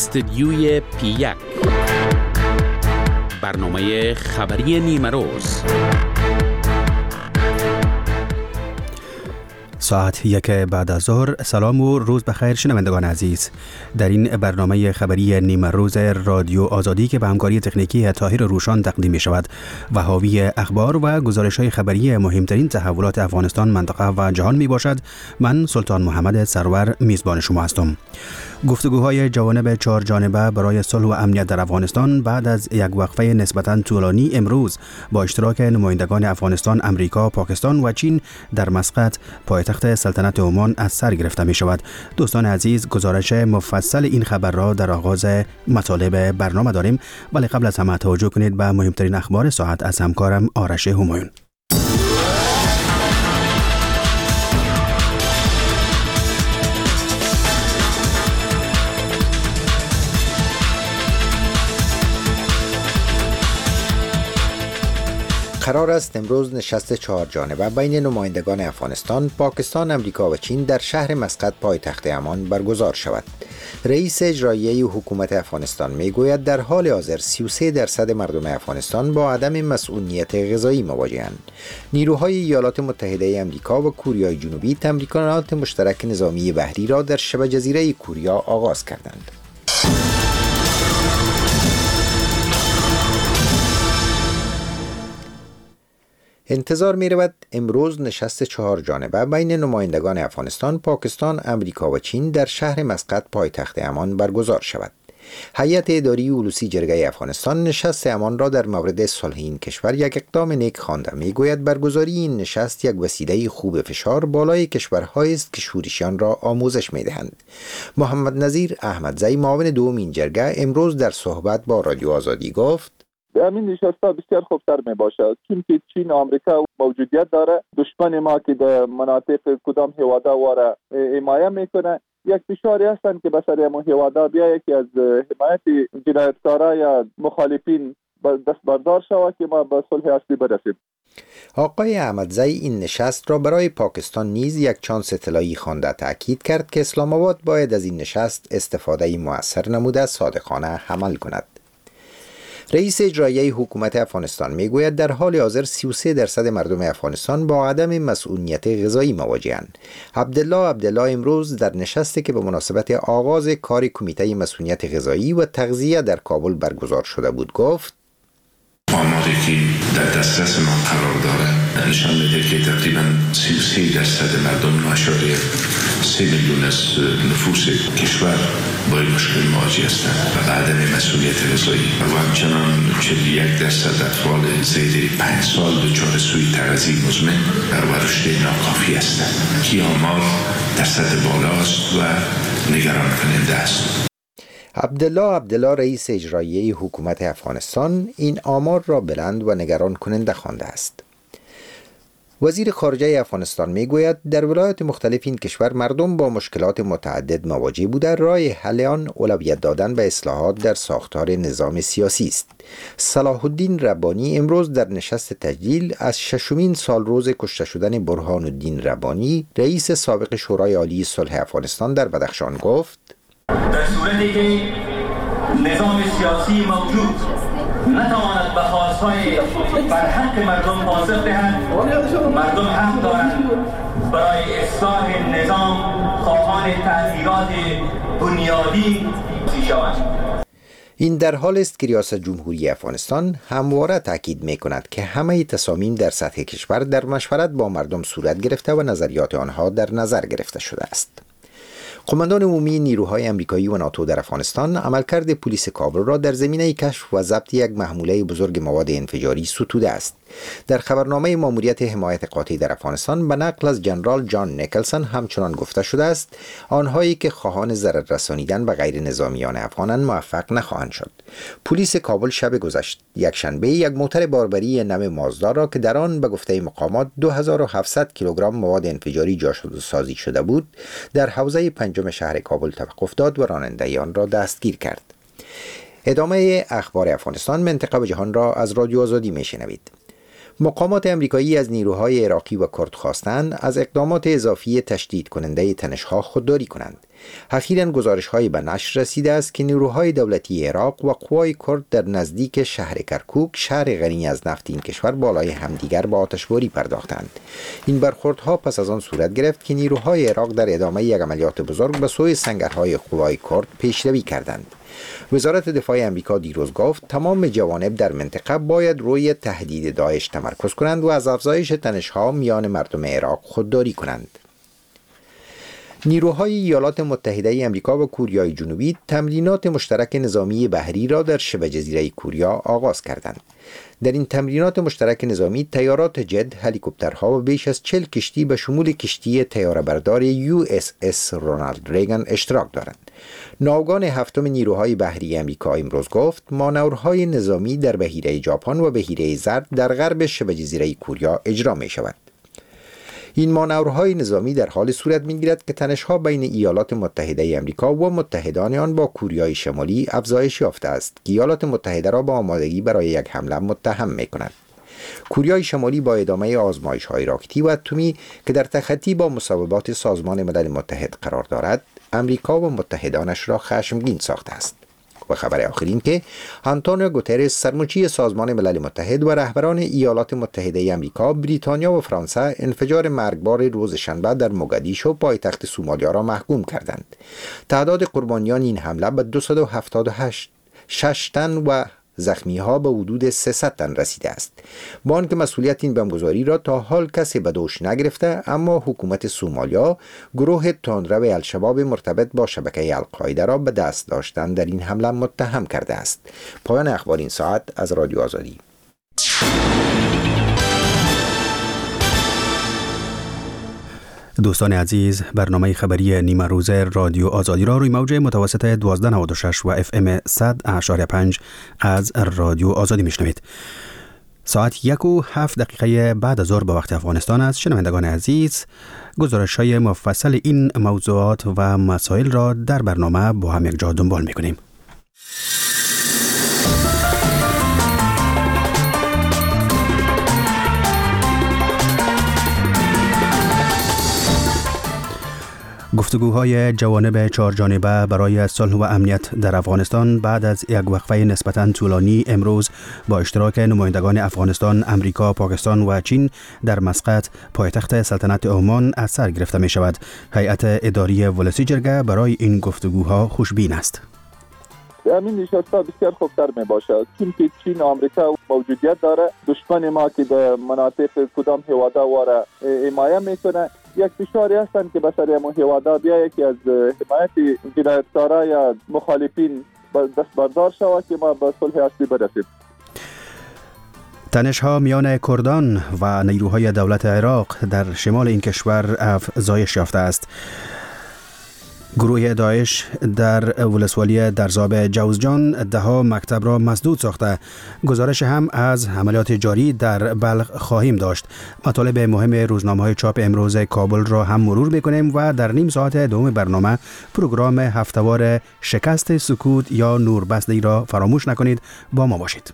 استدیوی P1 برنامه خبری نیمروز ساعت 1 بعد از ظهر. سلام و روز بخیر شنوندگان عزیز. در این برنامه خبری نیمه روز رادیو آزادی که به همکاری تکنیکی طاهر روشان تقدیم می شود و حاوی اخبار و گزارش‌های خبری مهمترین تحولات افغانستان، منطقه و جهان می باشد، من سلطان محمد سرور میزبان شما هستم. گفتگوهای جوانب 4 جانبه برای صلح و امنیت در افغانستان بعد از یک وقفه نسبتاً طولانی امروز با اشتراک نمایندگان افغانستان، امریکا، پاکستان و چین در مسقط پایتخت سلطنت عمان از سر گرفته می شود. دوستان عزیز، گزارش مفصل این خبر را در آغاز مطالب برنامه داریم، ولی قبل از همه توجه کنید به مهمترین اخبار ساعت از همکارم آرش همایون. قرار است امروز نشست 4 جانبه بین نمایندگان افغانستان، پاکستان، امریکا و چین در شهر مسقط پایتخت عمان برگزار شود. رئیس اجرایی حکومت افغانستان میگوید در حال حاضر 33% مردم افغانستان با عدم مسئولیت غذایی مواجه‌اند. نیروهای ایالات متحده امریکا و کوریای جنوبی تمرینات مشترک نظامی بحری را در شبه جزیره کوریا آغاز کردند. انتظار می رود امروز نشست 4 جانبه بین نمایندگان افغانستان، پاکستان، امریکا و چین در شهر مسقط پایتخت عمان برگزار شود. هیئت اداری اولوسی جرگه افغانستان نشست عمان را در مورد صلح این کشور یک اقدام نیک خوانده. می گوید برگزاری این نشست یک وسیله خوب فشار بالای کشورهایی است که شورشیان را آموزش می دهند. محمد نظیر احمدزی، معاون دوم این جرگه، امروز در صحبت با رادیو آزادی گفت: همین نشست‌ها بسیار خوبتر می باشد، چون که چین و آمریکا موجودیت داره. دشمن ما که در مناطق کدام هوادا واره حمایت میکنه، یک فشاری هستند که بسر همون هوادا بیا یکی از حمایت جنایتکارا یا مخالفین دست بردار شود که ما به صلح اصلی برسیم. آقای احمدزی این نشست را برای پاکستان نیز یک چانس طلایی خوانده. تأکید کرد که اسلام آباد باید از این نشست استفاده مؤثر نموده صادقانه عمل کند. رئیس اجرایی حکومت افغانستان میگوید در حال حاضر 33% مردم افغانستان با عدم مسئولیت غذایی مواجه‌اند. عبدالله امروز در نشستی که به مناسبت آغاز کار کمیته مسئولیت غذایی و تغذیه در کابل برگزار شده بود گفت: آماری که در دسترس ما قرار داره نشان میده که تقریبا 33% مردم 9.3 میلیون از نفوس کشور با این مشکل مواجه هستند و عدم مسئولیت غذایی و همچنان 41% اطفال زیر 5 سال دچار سوء تغذیه مزمن و رشد ناکافی هستند که آمار در سطح بالا است و نگران کننده است. عبدالله رئیس اجرایی حکومت افغانستان این آمار را بلند و نگران کننده خوانده است. وزیر خارجه افغانستان میگوید در ولایات مختلف این کشور مردم با مشکلات متعدد مواجه بوده. راه حل آن اولویت دادن به اصلاحات در ساختار نظام سیاسی است. صلاح الدین ربانی امروز در نشست تجلیل از 6مین سالروز کشته شدن برهان الدین ربانی، رئیس سابق شورای عالی صلح افغانستان، در بدخشان گفت: در صورتی که نظام سیاسی موجود نتواند به خواستهای برحق مردم پاسخ دهد، مردم حق دارند برای اصلاح نظام خواهان تغییرات بنیادی شوند. این در حال است که ریاست جمهوری افغانستان همواره تاکید می‌کند که همه تصامیم در سطح کشور در مشورت با مردم صورت گرفته و نظریات آنها در نظر گرفته شده است. قماندان عمومی نیروهای آمریکایی و ناتو در افغانستان عملکرد پلیس کابل را در زمینه کشف و ضبط یک محموله بزرگ مواد انفجاری ستوده است. در خبرنامه ماموریت حمایت قاطع در افغانستان به نقل از جنرال جان نیکلسون همچنان گفته شده است آنهایی که خواهان ضرر رسانیدن به غیر نظامیان افغانان موفق نخواهند شد. پلیس کابل شب گذشت یکشنبه یک موتر باربری نام مازدا را که در آن به گفته مقامات 2700 کیلوگرم مواد انفجاری جاسازی شده بود در حوزه 5 شهر کابل توقف داد و راننده آن را دستگیر کرد. ادامه اخبار افغانستان، منطقه و جهان را از رادیو آزادی میشنوید. مقامات امریکایی از نیروهای عراقی و کرد خواستند از اقدامات اضافی تشدید کننده تنش‌ها خودداری کنند. اخیراً گزارش‌هایی به نشر رسیده است که نیروهای دولتی عراق و قوای کرد در نزدیک شهر کرکوک، شهر غنی از نفت این کشور، بالای همدیگر به آتشباری پرداختند. این برخوردها پس از آن صورت گرفت که نیروهای عراق در ادامه یک عملیات بزرگ به سوی سنگرهای قوای کرد پیشروی کردند. وزارت دفاع امریکا دیروز گفت تمام جوانب در منطقه باید روی تهدید داعش تمرکز کنند و از افزایش تنش‌ها میان مردم عراق خودداری کنند. نیروهای ایالات متحده امریکا و کوریای جنوبی تمرینات مشترک نظامی بحری را در شبه جزیره کوریا آغاز کردند. در این تمرینات مشترک نظامی تیارات جت، هلیکوپترها و بیش از 40 کشتی به شمول کشتی طیاره‌بردار USS رونالد ریگان اشتراک دارند. ناوگان هفتم نیروهای بحری امریکا امروز گفت مانورهای نظامی در بحیره ژاپن و بحیره زرد در غرب شبه جزیره کوریا اجرا می شود. این مانورهای نظامی در حال صورت می‌گیرد که تنش‌ها بین ایالات متحده آمریکا و متحدان آن با کوریای شمالی افزایش یافته است که ایالات متحده را با آمادگی برای یک حمله متهم می‌کند. کوریای شمالی با ادامه آزمایش‌های راکتی و اتمی که در تخطی با مصوبات سازمان ملل متحد قرار دارد، آمریکا و متحدانش را خشمگین ساخته است. و خبر آخرین که آنتونیو گوترس، سرمنشی سازمان ملل متحد و رهبران ایالات متحده آمریکا، بریتانیا و فرانسه انفجار مرگبار روز شنبه در موگادیشو پایتخت سومالیا را محکوم کردند. تعداد قربانیان این حمله به 276 تن و زخمی ها به حدود 300 تن رسیده است. با آنکه مسئولیت این بمبگذاری را تا حال کسی به دوش نگرفته، اما حکومت سومالیا گروه تندرو الشباب مرتبط با شبکه القاعده را به دست داشتن در این حمله متهم کرده است. پایان اخبار این ساعت از رادیو آزادی. دوستان عزیز، برنامه خبری نیمه روزه رادیو آزادی را روی موج متوسط 1296 و FM 100.5 از رادیو آزادی میشنوید. ساعت 1:07 بعد از ظهر به وقت افغانستان است. شنوندگان عزیز، گزارش‌های مفصل این موضوعات و مسائل را در برنامه با هم یک جا دنبال می‌کنیم. گفتگوهای جوانب چهارجانبه برای صلح و امنیت در افغانستان بعد از یک وقفه نسبتاً طولانی امروز با اشتراک نمایندگان افغانستان، امریکا، پاکستان و چین در مسقط، پایتخت سلطنت عمان، از سر گرفته می شود. هیئت اداری ولسی جرگه برای این گفتگوها خوشبین است. همین نشست‌ها بسیار خوبتر می باشد، چون که چین و آمریکا موجودیت داره. دشمن ما که در مناطق کدام هواده واره حمایت میکنه، یک فشاری هستند که بسر همون هواده بیا یکی از حمایت جنایتکارا یا مخالفین دست بردار شود که ما به صلح اصلی برسیم. تنش‌ها میان کردان و نیروهای دولت عراق در شمال این کشور افزایش یافته است. گروه داعش در ولسوالی درزاب جوزجان 10 مکتب را مسدود ساخته. گزارش هم از عملیات جاری در بلخ خواهیم داشت. مطالب مهم روزنامه‌های چاپ امروز کابل را هم مرور می‌کنیم و در نیم ساعت دوم برنامه پروگرام هفته‌وار شکست سکوت یا نوربستی را فراموش نکنید. با ما باشید.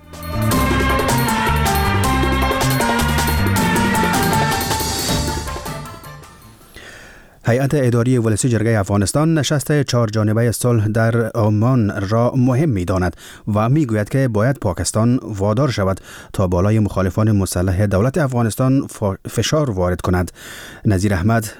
هیئت اداری ولسی جرگه افغانستان نشست 4 جانبه صلح در عمان را مهم می‌داند و می‌گوید که باید پاکستان وادار شود تا بالای مخالفان مسلح دولت افغانستان فشار وارد کند. نظیر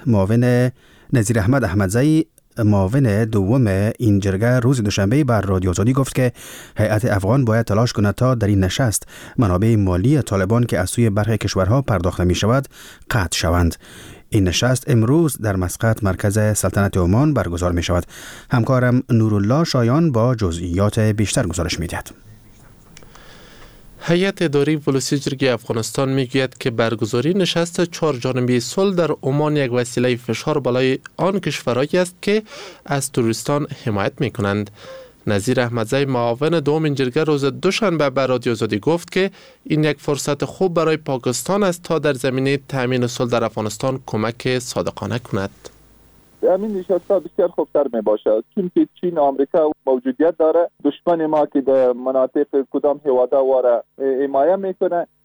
احمد احمدزئی، معاون دوم این جرگه، روز دوشنبه بر رادیو آزادی گفت که هیئت افغان باید تلاش کند تا در این نشست منابع مالی طالبان که از سوی برخی کشورها پرداخته می شود قطع شوند. این نشست امروز در مسقط، مرکز سلطنت عمان برگزار می شود. همکارم نورالله شایان با جزئیات بیشتر گزارش می دهد. هیئت اداری ولسی جرگه افغانستان میگوید که برگزاری نشست 4 جانبه صلح در عمان یک وسیله فشار بالای آن کشورهایی است که از تروریستان حمایت میکنند. نظیر احمدزئی، معاون دوم این جرگه، روز دوشنبه به رادیو آزادی گفت که این یک فرصت خوب برای پاکستان است تا در زمینه تامین صلح در افغانستان کمک صادقانه کند. همین نشست‌ها بسیار خوبتر می باشد، چون که چین و آمریکا موجودیت داره. دشمن ما که در مناطق کدام هواده واره حمایت میکنه،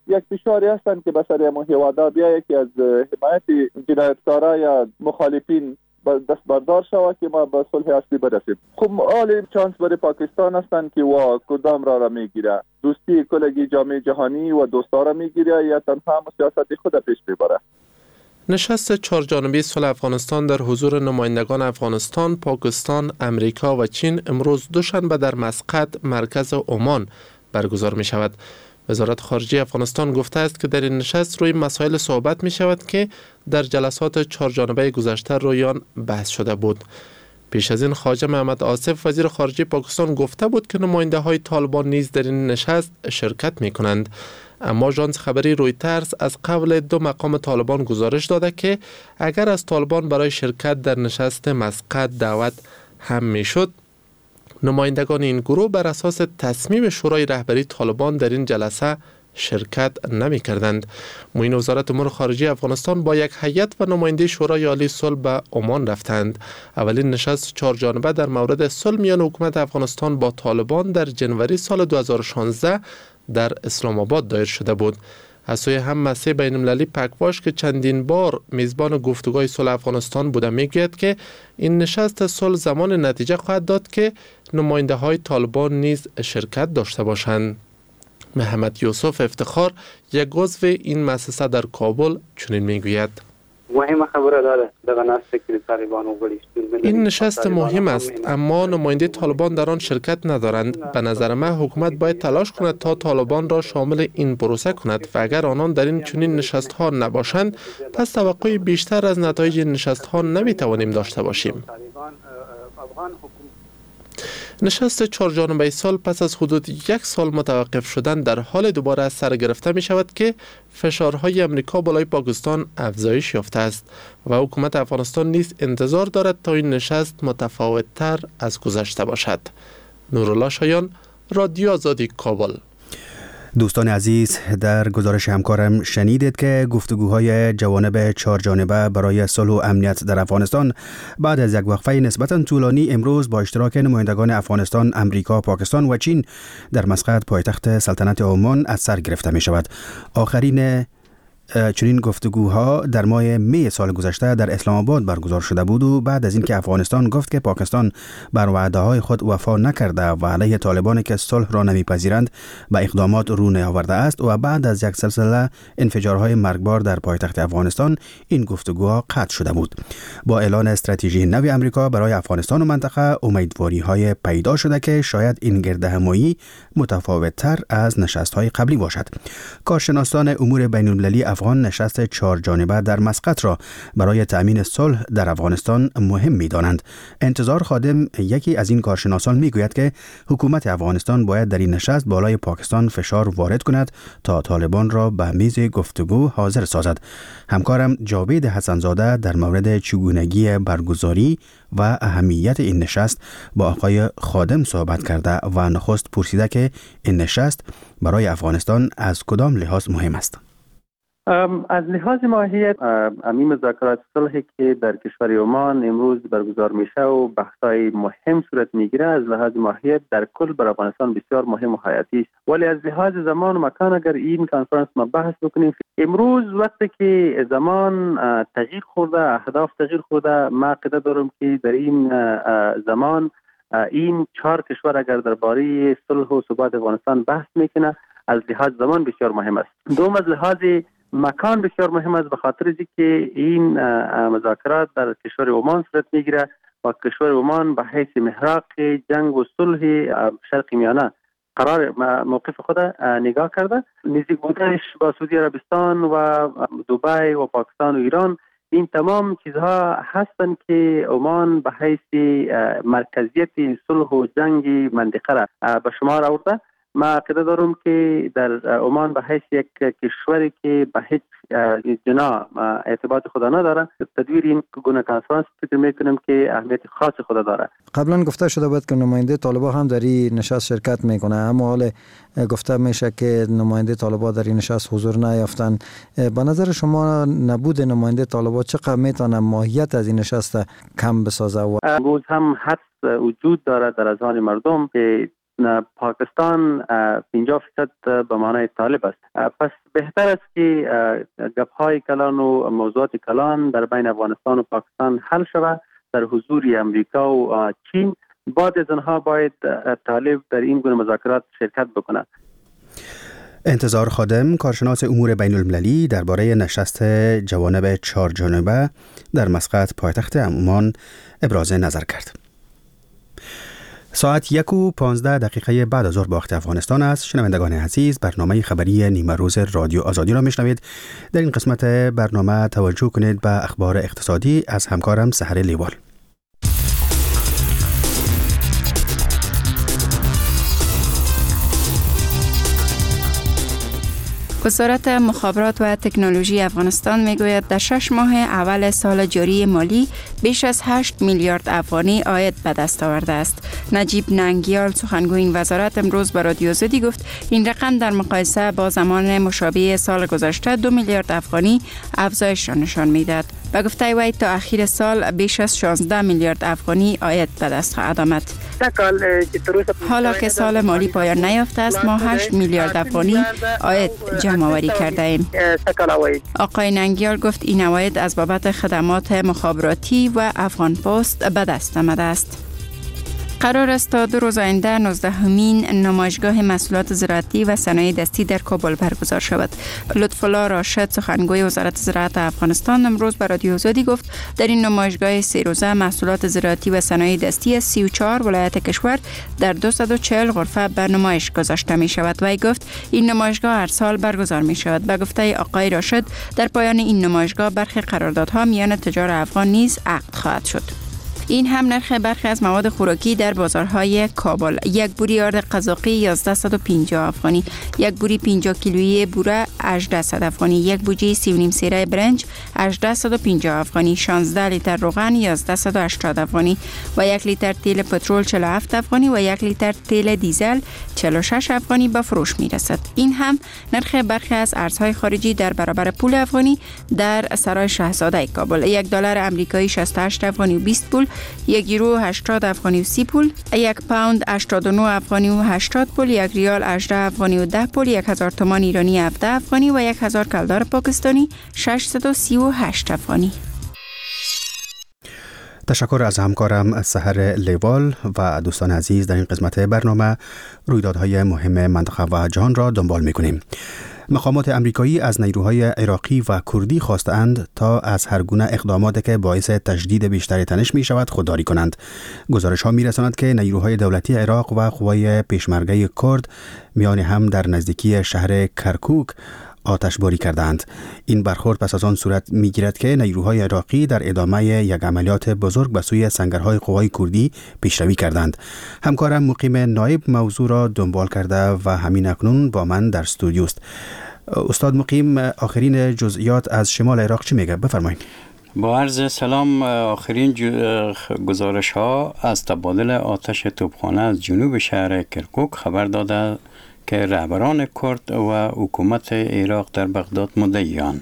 یک فشاری هستند که بسر امو هیوادا بیا یکی از حمایت جنایتکارا یا مخالفین دست بردار شود که ما به صلح اصلی برسیم. خب حال چانس برای پاکستان هستند که و کدام را میگیره، دوستی کلگی جامعه جهانی و دوستا را میگیره یا تنها سیاست خود پیش میبره. نشست چهارجانبه صلح افغانستان در حضور نمایندگان افغانستان، پاکستان، امریکا و چین امروز دوشنبه در مسقط مرکز عمان برگزار می شود. وزارت خارجه افغانستان گفته است که در این نشست روی مسائل صحبت می شود که در جلسات چهارجانبه گذشته روی آن بحث شده بود. پیش از این خواجه محمد آصف وزیر خارجه پاکستان گفته بود که نماینده های طالبان نیز در این نشست شرکت می کنند. اما آژانس خبری رویترز از قبل 2 مقام طالبان گزارش داده که اگر از طالبان برای شرکت در نشست مسقط دعوت هم می شد، نمایندگان این گروه بر اساس تصمیم شورای رهبری طالبان در این جلسه شرکت نمی کردند. معین وزارت امور خارجه افغانستان با یک هیئت و نماینده شورای عالی صلح به عمان رفتند. اولین نشست 4 جانبه در مورد صلح میان حکومت افغانستان با طالبان در جنوری سال 2016 در اسلام آباد دایر شده بود. از سوی هم مسیح بین المللی پکواش که چندین بار میزبان گفتگوهای صلح افغانستان بوده میگوید که این نشست صلح زمان نتیجه خواهد داد که نماینده های طالبان نیز شرکت داشته باشند. محمد یوسف افتخار یک عضو این مؤسسه در کابل چنین میگوید: مهم خبره داره در نشست که طالبان وګړي. این نشست مهم است اما نماینده طالبان در آن شرکت ندارند. به نظر من حکومت باید تلاش کند تا طالبان را شامل این پروسه کند و اگر آنان در این چنین نشست ها نباشند پس توقع بیشتر از نتایج نشست ها نمی توانیم داشته باشیم. نشست 4 جانبه صلح پس از حدود 1 سال متوقف شدن در حال دوباره از سر گرفته می شود که فشارهای امریکا بالای پاکستان افزایش یافته است و حکومت افغانستان نیز انتظار دارد تا این نشست متفاوت تر از گذشته باشد. نورالله شایان، رادیو آزادی، کابل. دوستان عزیز، در گزارش همکارم شنیدید که گفتگوهای جوانب 4 جانبه برای صلح و امنیت در افغانستان بعد از یک وقفه نسبتاً طولانی امروز با اشتراک نمایندگان افغانستان، امریکا، پاکستان و چین در مسقط پایتخت سلطنت عمان از سر گرفته می شود. آخرین چنین گفتگوها در ماه می سال گذشته در اسلام آباد برگزار شده بود و بعد از اینکه افغانستان گفت که پاکستان بر وعده‌های خود وفا نکرده و علیه طالبان که صلح را نمیپذیرند به اقدامات رو نیاورده است و بعد از یک سلسله انفجارهای مرگبار در پایتخت افغانستان این گفتگوها قطع شده بود. با اعلان استراتژی نو آمریکا برای افغانستان و منطقه امیدواری‌های پیدا شده که شاید این گردهمایی متفاوت‌تر از نشست‌های قبلی باشد. کارشناسان امور بین‌المللی افغان نشست 4 جانبه در مسقط را برای تأمین صلح در افغانستان مهم می‌دانند. انتظار خادم یکی از این کارشناسان میگوید که حکومت افغانستان باید در این نشست بالای پاکستان فشار وارد کند تا طالبان را به میز گفتگو حاضر سازد. همکارم جاوید حسنزاده در مورد چگونگی برگزاری و اهمیت این نشست با آقای خادم صحبت کرده و نخست پرسیده که این نشست برای افغانستان از کدام لحاظ مهم است. از لحاظ ماهیت امی مذاکرات صلحی که در کشور عمان امروز برگزار میشه و بحث‌های مهم صورت میگیره از لحاظ ماهیت در کل بر افغانستان بسیار مهم و حیاتی است. ولی از لحاظ زمان و مکان اگر این کنفرانس ما بحث بکنیم امروز وقتی که زمان تغییر خورده، اهداف تغییر خورده، ما عقیده دارم که در این زمان این 4 کشور اگر درباره صلح و ثبات افغانستان بحث میکنه از لحاظ زمان بسیار مهم است. دوم از لحاظ مکان بسیار مهم است به خاطر که این مذاکرات در کشور عمان صورت میگیره و کشور عمان به حیث محراق جنگ و صلح شرق میانه قرار موقف خود نگاه کرده. نزدیک بودنش با سعودی عربستان و دبی و پاکستان و ایران این تمام چیزها هستند که عمان به حیث مرکزیت صلح و جنگ منطقه را به شمار آورده. ما عقیده دارم که در عمان به حیث یک کشوری که به هیچ جناح اعتباط خدا نداره تدویر این گونه کنفرانس فکر میکنم که اهمیت خاص خدا داره. قبلا گفته شده بود که نماینده طالبان هم در این نشست شرکت میکنه اما حال گفته میشه که نماینده طالبان در این نشست حضور نیافتن. به نظر شما نبود نماینده طالبان چقدر میتونه ماهیت از این نشست کم بسازه؟ و امروز هم حدس وجود داره در اذهان مردم که پاکستان 50% به معنای طالب است. پس بهتر است که گپ‌های کلان و موضوعات کلان در بین افغانستان و پاکستان حل شود در حضور امریکا و چین. بعد از آنها باید طالب در این گونه مذاکرات شرکت بکند. انتظار خادم، کارشناس امور بین المللی، درباره نشست جوانب 4 جانبه در مسقط پایتخت عمان ابراز نظر کرد. ساعت 1:15 بعد از ظهر با وقت افغانستان است. شنوندگان عزیز، برنامه خبری نیمه روز رادیو آزادی را میشنوید. در این قسمت برنامه توجه کنید به اخبار اقتصادی از همکارم سحر لیوال. وزارت مخابرات و تکنولوژی افغانستان میگوید در 6 ماه اول سال جاری مالی بیش از 8 میلیارد افغانی عاید به دست آورده است. نجیب ننگیال سخنگوی این وزارت امروز به رادیو آزادی گفت این رقم در مقایسه با زمان مشابه سال گذشته 2 میلیارد افغانی افزایش را نشان میدهد. به گفته وی تا اخیر سال بیش از 16 میلیارد افغانی عاید به دست خواهد آمد. حالا که سال مالی پایان نیافته است، ما 8 میلیارد افغانی عاید جمع آوری کرده ایم. آقای ننگیال گفت این عواید از بابت خدمات مخابراتی و افغان پست به دست آمده است. قرار است تا 2 روز آینده 19مین نمایشگاه محصولات زراعتی و صنایع دستی در کابل برگزار شود. لطف‌الله راشد سخنگوی وزارت زراعت افغانستان امروز به رادیو آزادی گفت در این نمایشگاه 3 روزه محصولات زراعتی و صنایع دستی از 34 ولایت کشور در 240 غرفه به نمایش گذاشته می شود. وی گفت این نمایشگاه هر سال برگزار می شود. به گفته آقای راشد در پایان این نمایشگاه برخی قراردادها میان تجار افغان نیز عقد خواهد شد. این هم نرخ برخی از مواد خوراکی در بازارهای کابل: یک بوری آرد قزاقی 1150 افغانی، یک بوری 50 کیلویی بوره 1800 افغانی، یک بوجه 3.5 سیره برنج 1850 افغانی، 16 لیتر روغن 1180 افغانی و 1 لیتر تیل پترول 47 افغانی و 1 لیتر تیل دیزل 46 افغانی به فروش می رسد. این هم نرخ برخی از ارزهای خارجی در برابر پول افغانی در سرای شاهزاده کابل: 1 دلار آمریکایی 68 افغانی و 20 پول، 1 یورو 80 افغانی و 30 پول، 1 پوند 89 افغانی و 80 پول، 1 ریال 18 افغانی و 10 پول، 1000 تومان ایرانی 17 افغانی و 1000 کلدار پاکستانی 638 افغانی. تشکر از همکارم سحر لیوال. و دوستان عزیز، در این قسمت برنامه رویدادهای مهم منطقه و جهان را دنبال می‌کنیم. مقامات امریکایی از نیروهای عراقی و کردی خواستند تا از هر گونه اقداماتی که باعث تشدید بیشتر تنش می شود خودداری کنند. گزارش ها می رساند که نیروهای دولتی عراق و قوای پیشمرگه کرد میان هم در نزدیکی شهر کرکوک آتشباری کردند. این برخورد پس از آن صورت می گیرد که نیروهای عراقی در ادامه یک عملیات بزرگ به سوی سنگرهای قوای کردی پیشروی کردند. همکارم مقیم نایب موضوع را دنبال کرده و همین اکنون با من در استودیو است. استاد مقیم، آخرین جزئیات از شمال عراق چی میگه؟ بفرمایید. با عرض سلام، آخرین گزارش ها از تبادل آتش توپخانه از جنوب شهر کرکوک خبر داده که رهبران کرد و حکومت عراق در بغداد مدعیان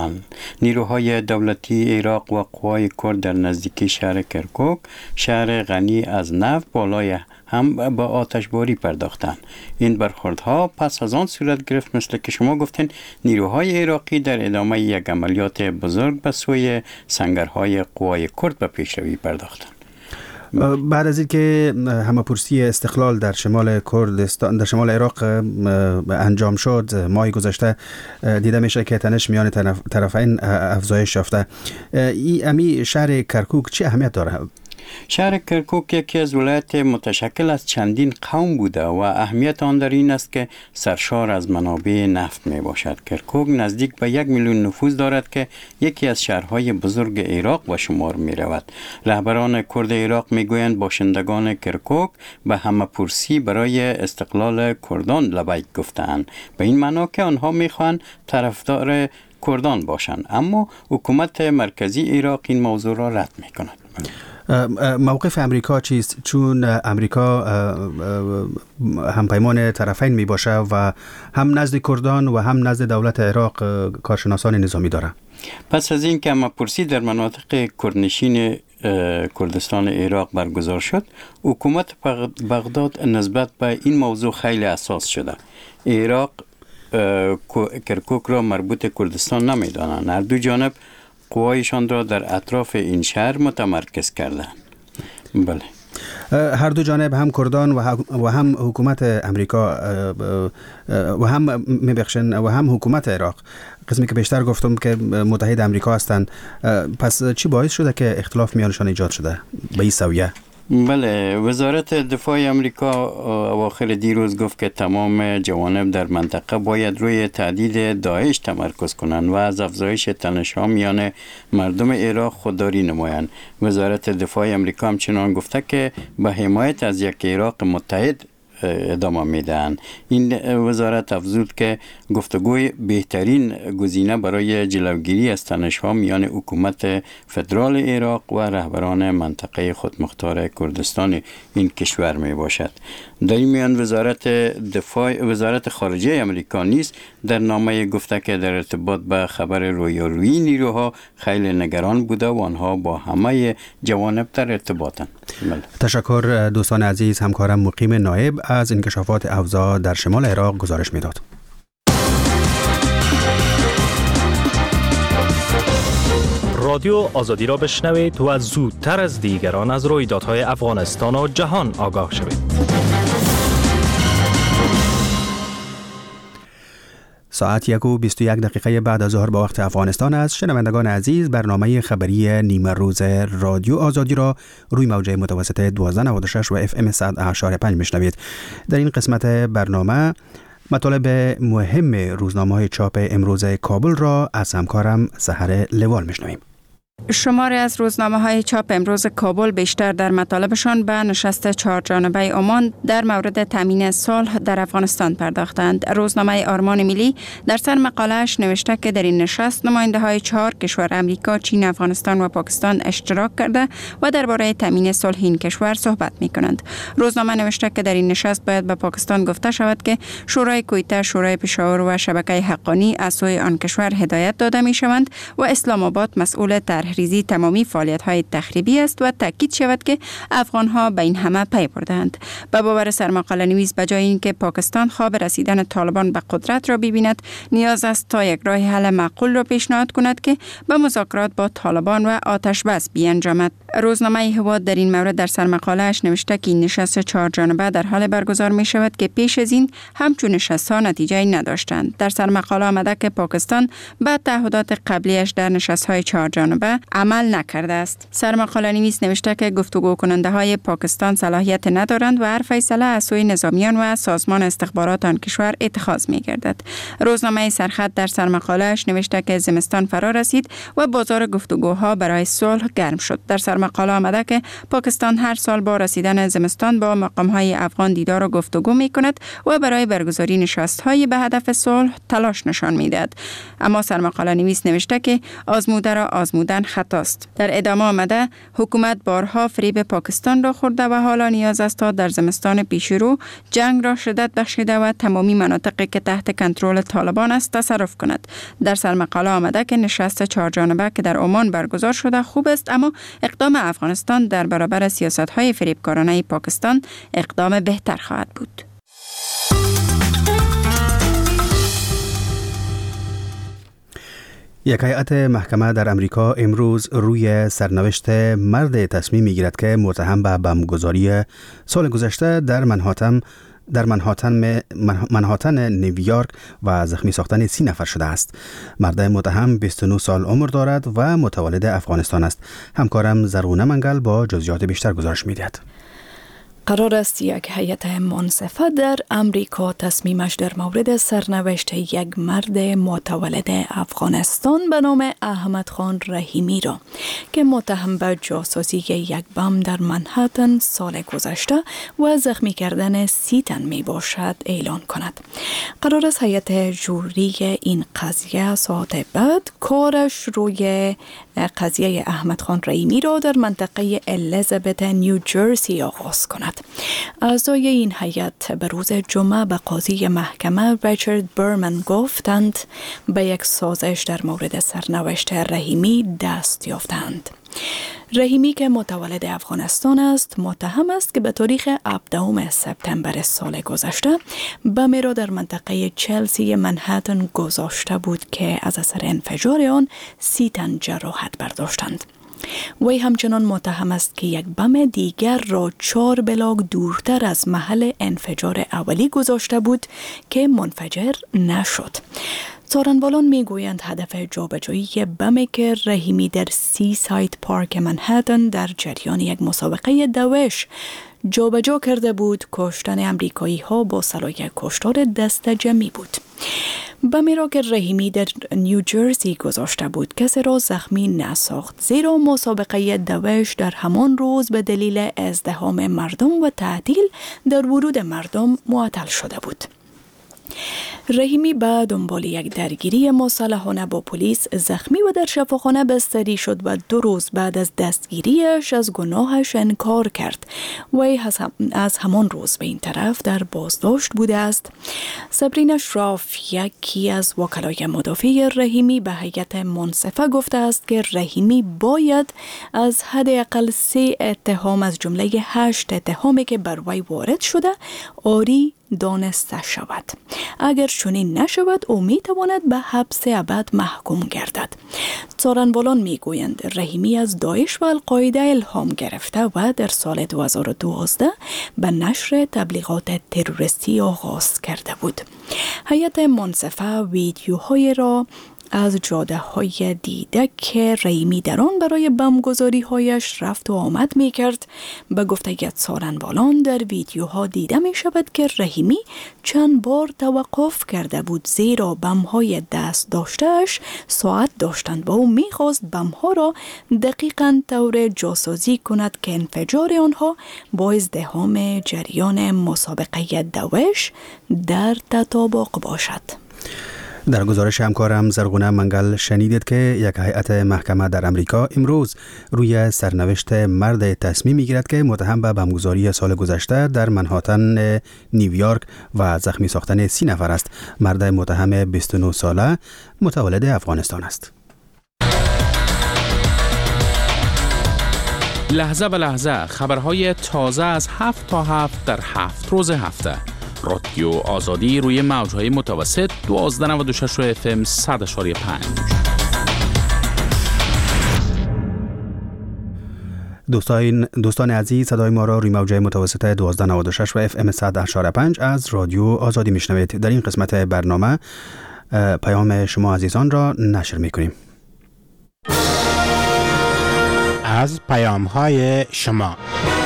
نیروهای دولتی عراق و قوای کرد در نزدیکی شهر کرکوک، شهر غنی از نفت، بالای هم با آتشباری پرداختند. این برخوردها پس از آن صورت گرفت مثل که شما گفتین نیروهای عراقی در ادامه یک عملیات بزرگ به سوی سنگرهای قوای کرد به پیشروی پرداختند. بعد از اینکه همه‌پرسی استقلال در شمال کردستان در شمال عراق انجام شد ماه گذشته، دیده میشه که تنش میان طرفین افزایش یافته. امی شهر کرکوک چه اهمیت داره؟ شهر کرکوک یکی از ولایت متشکل از چندین قوم بوده و اهمیت آن در این است که سرشار از منابع نفت می باشد. کرکوک نزدیک به 1 میلیون نفوذ دارد که یکی از شهرهای بزرگ عراق به شمار می رود. رهبران کرد عراق می گویند باشندگان کرکوک به همه‌پرسی برای استقلال کردان لبیک گفتند، به این معنا که آنها می خواهند طرفدار کردان باشند، اما حکومت مرکزی عراق این موضوع را رد می کند. موقف امریکا چیست؟ چون امریکا همپیمان طرفین می باشه و هم نزد کردان و هم نزد دولت عراق کارشناسان نظامی داره. پس از این که همه‌پرسی در مناطق کردنشین کردستان عراق برگزار شد، حکومت بغداد نسبت به این موضوع خیلی حساس شده. عراق کرکوک را مربوط کردستان نمی‌دانند. هر دو جانب قوایشان را در اطراف این شهر متمرکز کردند. بله. هر دو جانب هم کردان و هم حکومت امریکا و هم حکومت عراق، قسمی که بیشتر گفتم که متحد امریکا هستند. پس چی باعث شده که اختلاف میانشان ایجاد شده به این سویه؟ بله، وزارت دفاع امریکا اواخر دیروز گفت که تمام جوانب در منطقه باید روی تهدید داعش تمرکز کنند و از افزایش تنش‌ها میان مردم عراق خودداری نمایند. وزارت دفاع امریکا همچنان گفته که به حمایت از یک عراق متحد ادامه میدن. این وزارت افزود که گفتگوی بهترین گزینه برای جلوگیری از تنش‌ها میان حکومت فدرال عراق و رهبران منطقه خودمختار کردستان این کشور می باشد. در این میان وزارت خارجه امریکا نیز در نامه گفته که در ارتباط به خبر رویارویی نیروها خیلی نگران بوده و آنها با همه جوانب در ارتباطند. تشکر دوستان عزیز. همکارم مقیم نایب از انکشافات اوضاع در شمال عراق گزارش میداد. رادیو آزادی را بشنوید و زودتر از دیگران از رویدادهای افغانستان و جهان آگاه شوید. ساعت 1:21 بعد از ظهر با وقت افغانستان است. شنوندگان عزیز، برنامه خبری نیمه روز رادیو آزادی را روی موجه متوسط 1296 و FM 100.5 میشنوید. در این قسمت برنامه مطالب مهم روزنامه‌های چاپ امروز کابل را از همکارم سحر لوال میشنویم. شماری از روزنامه‌های چاپ امروز کابل بیشتر در مطالبشان به نشست 4 جانبه عمان در مورد تامین صلح در افغانستان پرداختند. روزنامه آرمان ملی در سر مقاله‌اش نوشته که در این نشست نماینده‌های 4 کشور امریکا، چین، افغانستان و پاکستان اشتراک کرده و درباره تامین صلح این کشور صحبت می‌کنند. روزنامه نوشته که در این نشست باید به پاکستان گفته شود که شورای کویته، شورای پشاور و شبکه حقانی از سوی آن کشور هدایت داده می‌شوند و اسلام آباد مسئول ریزی تمامی فعالیت‌های تخریبی است و تاکید شود که افغان‌ها به این همه پی بردند. به باور سرمقاله نویس به جای اینکه پاکستان خواب رسیدن طالبان به قدرت را ببیند، نیاز است تا یک راه حل معقول را پیشنهاد کند که به مذاکرات با طالبان و آتش بس بیانجامد. روزنامه هواد در این مورد در سرمقاله‌اش نوشته که این نشست 4 جانبه در حال برگزار می شود که پیش از این همچون نشست‌ها نتیجه نداشتند. در سرمقاله آمده که پاکستان به تعهدات قبلیش در نشست‌های 4 جانبه عمل نکرده است. سرمقاله نویس نوشته که گفتگو کننده های پاکستان صلاحیت ندارند و هر فیصله از سوی نظامیان و سازمان استخبارات آن کشور اتخاذ می گردد. روزنامه سرخط در سرمقاله‌اش نوشته که زمستان فرا رسید و بازار گفتگوها برای صلح گرم شد. در سرمقاله آمده که پاکستان هر سال با رسیدن زمستان با مقام‌های افغان دیدار و گفتگو می کند و برای برگزاری نشست‌های به هدف صلح تلاش نشان می دهد. اما سرمقاله نویس نوشته که آزموده را آزمودن خطاست. در ادامه آمده حکومت بارها فریب پاکستان را خورده و حالا نیاز است تا در زمستان پیشرو جنگ را شدت بخشیده و تمامی مناطقی که تحت کنترل طالبان است تصرف کند. در سرمقاله آمده که نشست 4 جانبه که در عمان برگزار شده خوب است، اما اقدام افغانستان در برابر سیاست‌های فریبکارانه پاکستان اقدام بهتر خواهد بود. یک هیئت محکمه در امریکا امروز روی سرنوشت مرد تصمیم میگیرد که متهم به بمبگذاری سال گذشته در منهاتن نیویورک و زخمی ساختن 30 نفر شده است. مرد متهم 29 سال عمر دارد و متولد افغانستان است. همکارم زرغونه منگل با جزئیات بیشتر گزارش می‌دهد. قرار است یک هیئت منصفه در امریکا تصمیمش در مورد سرنوشت یک مرد متولد افغانستان به نام احمد خان رحیمی را که متهم به جاسوسی یک بم در منهاتن سال گذشته و زخمی کردن 30 تن می باشد اعلان کند. قرار است هیئت جوری این قضیه ساعت بعد کارش روی قضیه احمد خان رحیمی را در منطقه الیزابت نیوجرسی آغاز کند. اعضای این هیئت به روز جمعه به قاضی محکمه ریچارد برمن گفتند به یک سازش در مورد سرنوشت رحیمی دست یافتند. رحیمی که متولد افغانستان است متهم است که به تاریخ 17 سپتامبر سال گذشته بمی را در منطقه چلسی منهتن گذاشته بود که از اثر انفجار آن 30 تن جراحت برداشتند. وی همچنان متهم است که یک بم دیگر را 4 بلاک دورتر از محل انفجار اولی گذاشته بود که منفجر نشد. څارنوالان میگویند هدف جابجایی بمی که رحیمی در سی سایت پارک منهتن در جریان یک مسابقه دوش جابجا کرده بود کشتن امریکایی ها با سلاح کشتار دست جمعی بود. بمی را که رحیمی در نیوجرسی گذاشته بود کسی را زخمی نساخت، زیرا مسابقه دوش در همان روز به دلیل ازدحام مردم و تعطیل در ورود مردم معطل شده بود. رحیمی به دنبال یک درگیری مسلحانه با پلیس زخمی و در شفاخانه بستری شد و 2 روز بعد از دستگیریش از گناهش انکار کرد. وی از همان روز به این طرف در بازداشت بوده است. صبرین اشراف یکی از وکلای مدافع رحیمی به هیئت منصفه گفته است که رحیمی باید از حداقل 3 اتهام از جمله 8 اتهامی که بر وی وارد شده آری دانسته شود. اگر چنین نشود او می تواند به حبس ابد محکوم گردد. څارنوالان می گویند رحیمی از داعش و القاعده الهام گرفته و در سال 2012 به نشر تبلیغات تروریستی آغاز کرده بود. هیئت منصفه ویدیوهای را از جاده های دیده که رحیمی در آن برای بمبگذاری هایش رفت و آمد می کرد. به گفته څارنوالان در ویدیوها دیده می شود که رحیمی چند بار توقف کرده بود، زیرا بم های دست داشتهش ساعت داشتند و او می خواست بم ها را دقیقاً طور جاسازی کند که انفجار آنها با ازدحام جریان مسابقه دوش در تطابق باشد. در گزارش همکارم زرغونه منگل شنیدید که یک هیئت محکمه در امریکا امروز روی سرنوشت مرد تصمیم میگیرد که متهم به بمبگذاری سال گذشته در منهاتن نیویورک و زخمی ساختن 30 نفر است. مرد متهم 29 ساله متولد افغانستان است. لحظه به لحظه خبرهای تازه از 7 تا 7 در 7 روز هفته. رادیو آزادی روی موجهای متوسط 1296 FM 100.5. دوستان عزیز، صدای ما را روی موجهای متوسط 1296 و FM 100.5 از رادیو آزادی میشنوید. در این قسمت برنامه پیام شما عزیزان را نشر میکنیم. از پیام های شما.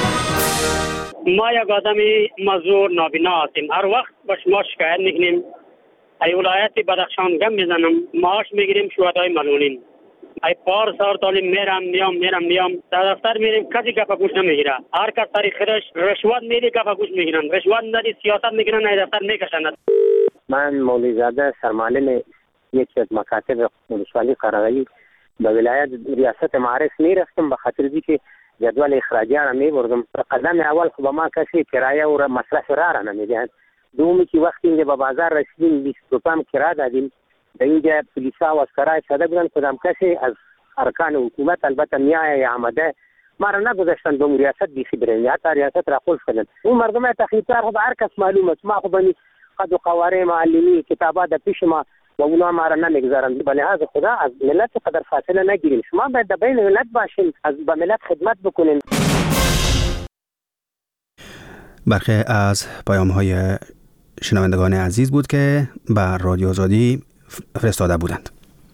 ما یک آدمی مزور نابینا هستیم. هر وقت با شما شکایت میکنیم. ای ولایت بدخشان گم میزنم، معاش میگیریم شهدای ملولین. ای پار سال تعلیم میرم در دفتر میریم، کسی گپ گوش نمیگیره. هر کس طریقش رشوت میدی گپ گوش میگیرن، رشوت ندی سیاست میگیرن، ای دفتر میکشند. من مولوی زاده سرمعلم یکی از مکاتب ولسوالی قرغی به ولایت ریاست معارف میرفتم، به خاطر اینکه جدول اخراجی را میبردم. قدم اول خب ما کسی کرایه و مصرف را نمیدهند. دومی که وقتی اینجا به بازار رسیدیم 20 روپیه کرایه دادیم، در اینجا پلیسا و اسکرای شده بودن، کدام کسی از ارکان حکومت البته میای آمده ما را نگذاشتن به ریاست بیخی بریم، حتی ریاست را قلف کردن. اون مردم تخریبکار خب هر کس معلوم است. ما خب قد و قواره معلمی کتابات در پیش ما و اونا ما را نمیگذارند. به لحاظ خدا از ملت قدر فاصله نگیریم. شما باید در بین ملت باشین، از به ملت خدمت بکنین. برخی از پیام‌های شنوندگان عزیز بود که به رادیو آزادی فرستاده بودند.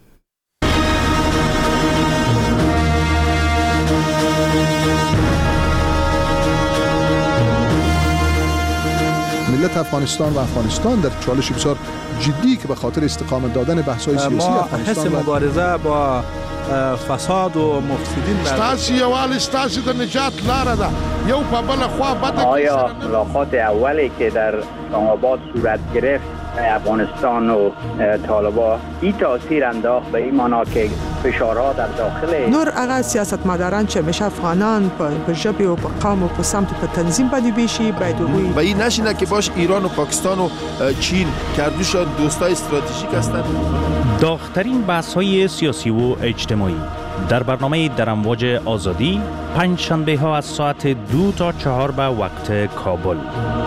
ملت افغانستان و افغانستان در چالش بسیار جدی که به خاطر استقامت دادن بحث‌های سیاسی افغانستان حس مبارزه با فساد و مفسدین ستاسي یوال ستاسي د نجات لاره ده یو په بل خوا بده. آیا ملاقات اولی که در اسلام‌آباد صورت گرفت افغانستان و طالبان این تاثیر انداخت به این معنا که فشارها در داخل نور هغه سیاستمداران چې همیشه افغانان په ژبې او په قوم او په سمت په تنظیم باندې بیشي باید وګوري و این نشینه که باش ایران و پاکستان و چین کردوشان دوستای استراتژیک هستند. داغ‌ترین بحث‌های سیاسی و اجتماعی در برنامه در امواج آزادی پنج شنبه ها از ساعت 2 تا 4 به وقت کابل.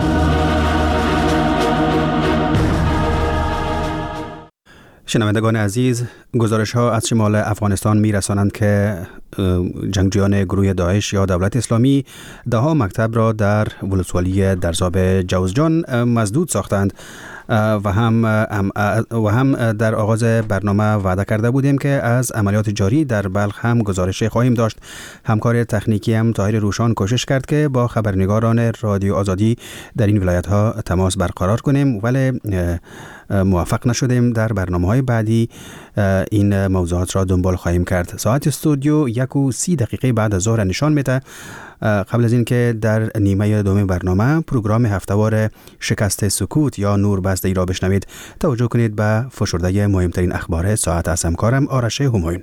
شنوندگان عزیز، گزارش ها از شمال افغانستان می رسانند که جنگجویان گروه داعش یا دولت اسلامی دهها مکتب را در ولسوالی درزاب جوزجان مسدود ساختند و هم در آغاز برنامه وعده کرده بودیم که از عملیات جاری در بلخ هم گزارش خواهیم داشت. همکار تکنیکی هم طاهر روشان کوشش کرد که با خبرنگاران رادیو آزادی در این ولایت ها تماس برقرار کنیم، ولی موفق نشدیم. در برنامه‌های بعدی این موضوعات را دنبال خواهیم کرد. ساعت استودیو 1:30 بعد از ظهر نشان میده. قبل از این که در نیمه دوم برنامه پروگرام هفتهوار شکست سکوت یا نور بسته ای را بشنوید، توجه کنید به فشرده مهمترین اخبار ساعت از همکارم آرش همایون.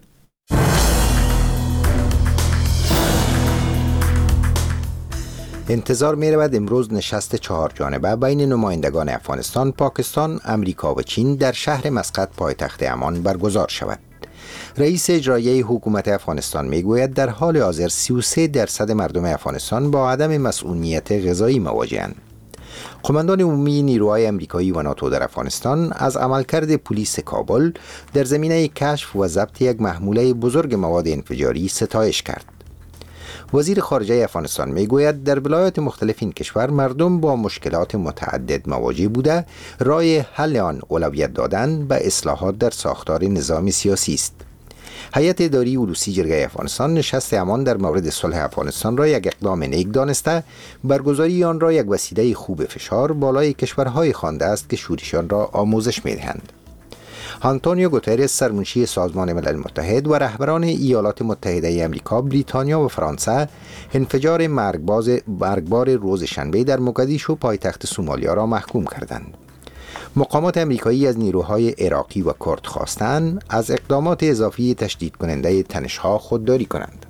انتظار می رود امروز نشست 4 جانبه بین نمایندگان افغانستان، پاکستان، امریکا و چین در شهر مسقط پایتخت عمان برگزار شود. رئیس اجرایی حکومت افغانستان می گوید در حال حاضر 33% مردم افغانستان با عدم مسئولیت غذایی مواجه‌اند. قماندان عمومی نیروهای امریکایی و ناتو در افغانستان از عملکرد پلیس کابل در زمینه کشف و ضبط یک محموله بزرگ مواد انفجاری ستایش کرد. وزیر خارجه افغانستان میگوید در ولایات مختلف این کشور مردم با مشکلات متعدد مواجه بوده، راه حل آن اولویت دادن به اصلاحات در ساختار نظام سیاسی است. هیئت اداری اولوسی جرگه افغانستان نشست عمان در مورد صلح افغانستان را یک اقدام نیک دانسته، برگزاری آن را یک وسیله خوب فشار بالای کشورهای خوانده است که شورشیان را آموزش می‌دهند. آنتونیو گوترس سرمنشی سازمان ملل متحد و رهبران ایالات متحده امریکا، بریتانیا و فرانسه انفجار مرگبار روز شنبه در موگادیشو پایتخت سومالیا را محکوم کردند. مقامات امریکایی از نیروهای عراقی و کرد خواستند از اقدامات اضافی تشدید کننده تنش‌ها خودداری کنند.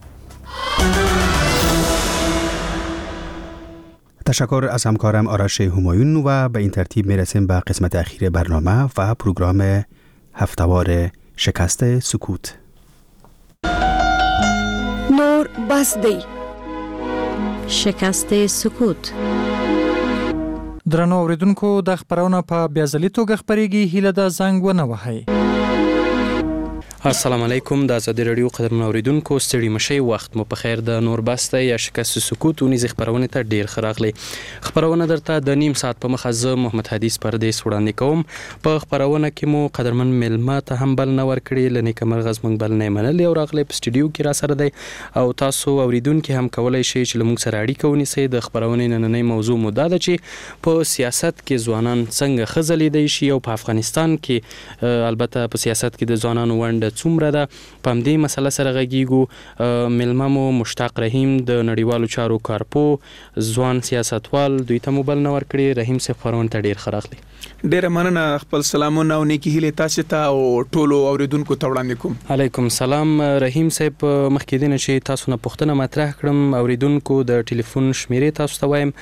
تشکر از همکارم آرش همایون و به این ترتیب میرسیم به قسمت اخیر برنامه و پروگرام هفتهوار شکست سکوت. نور بسته شکست سکوت. درنو اوریدونکو د خبرونه په بیازلي توګه خبرېږي، هیله د زنګ ونه وهئ. السلام علیکم. د آزادي رادیو قدرمنو اوریدونکو، ستړي مشئ، وخت مو په خیر. د نور بسته یا شکست سکوت ونیزې خبرونه ته ډیر ښه راغلی. خبرونه درته د نیم ساعت په مخه زه محمد حدیث پردیس وړاندې کوم. په خبرونه کې مو قدرمن ملما ته هم بل نه ورکړي، لنی کمر غزمنګ بل نه منل او راغلی په سټډیو کې را سره دی او تاسو اوریدونکو هم کولای شئ چې لمونږ سره اړیکه ونیسئ. د خبرونه نننۍ موضوع مو دا ده چې په سیاست کې ځوانان څنګه خزلیدای شي او په افغانستان کې البته په سیاست کې د ځوانانو ونډه څومره ده. په همدې مسله سره غږیږو. ملما مو مشتاق رحیم د نړیوالو چارو کارپو ځوان سیاستوال، دوی ته مو بل نه ورکړي. رحیم صاحب خبرونه ته ډیر ښه راغلی. ډیره مننه. خپل سلامونه او نیکی هیله تاسو ته او ټولو اوریدونکو ته وړاندې کوم. علیکم سلام. رحیم صاحب، مخکې دینه چې تاسو نه پوښتنه مطرح کړم، اوریدونکو د ټلیفون شمیرې تاسو ته وایم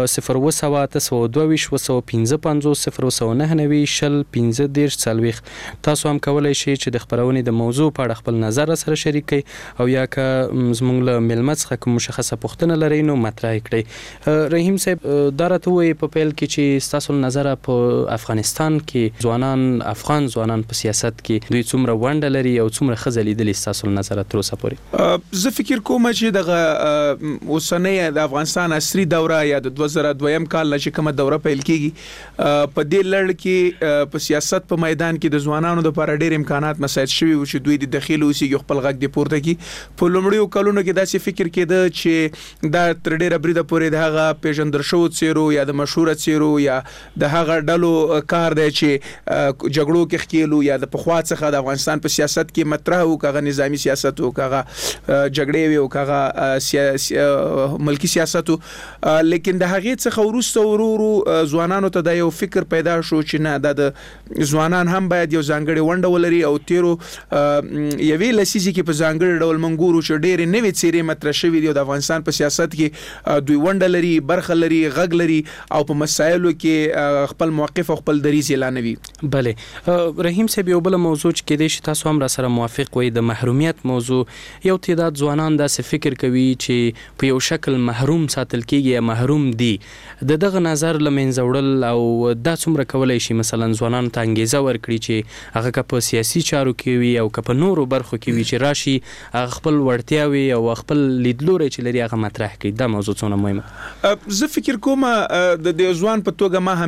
02722 تاسو هم کولای شئ چې د خبرونې د موضوع په اړه خپل نظر سره شریک کړئ او یا که زموږ له ملمت څخه کوم مشخصه پوښتنه لرئ نو مطرح کړئ. رحیم صاحب، دا راته وایي په پیل کې چې تاسو نظر په افغانستان کې افغان ځوانان په سیاست کې دوی څومره ونډه لري او څومره ښه لیدلي تاسو نظر تر اوسه پورې؟ زه فکر کوم چې دغه اوسنۍ د افغانستان عصري دوره یا د 2002 کال نه چې کومه دوره پیل کیږي، په دې لړ کې په سیاست په میدان کې د ځوانانو لپاره ډېر امکانات مساعد شوي و چې دوی د داخلي اوسېږي، خپل غږ د پورته کی. په لومړیو کلونو کې داسې فکر کېده چې دا تر ډېره بریده پورې د هغه پیژندل شوو څیرو یا د مشهوره څیرو یا د هغه ډلو کار دی چې جګړو کې ښکیلو یا د پخوا څخه د افغانستان په سیاست کې مطرح و، کاغه نظامی سیاست او کاغه جګړې وي او کاغه ملکی سیاست. لیکن د هغې څخه وروسته ورو ځوانانو ته د یو فکر پیدا شو چې نه، د ځوانان هم باید یو ځانګړې ونډه ولري او تیرو یوې لسیزې کې په ځانګړي ډول موږ ګورو چې ډېرې نوې څیرې مطرح شوي دي او د افغانستان په سیاست کې دوی ونډه لري، برخه لري، غږ لري او په مسایلو کې خپل موقف او خپل دریځ اعلانوي. بله رحیم صاحب، یو بل موضوع چې کېدای شي تاسو هم را سره موافق وئ، د محرومیت موضوع. یو تعداد ځوانان داسې فکر کوي چې په یو شکل محروم ساتل کېږي یا محروم دي. د دغه نظر له منځه وړل او دا څومره کولی شي مثلا ځوانانو ته انګیزه ورکړي چې هغه که په سیاسي چارو کې وي او که په نورو برخو کې وي چې راشي هغه خپل وړتیاوې او خپل لیدلوری چې لري هغه مطرح کړي. دا موضوع څونه مهمه؟ زه فکر کوم د ځوان په توګه ما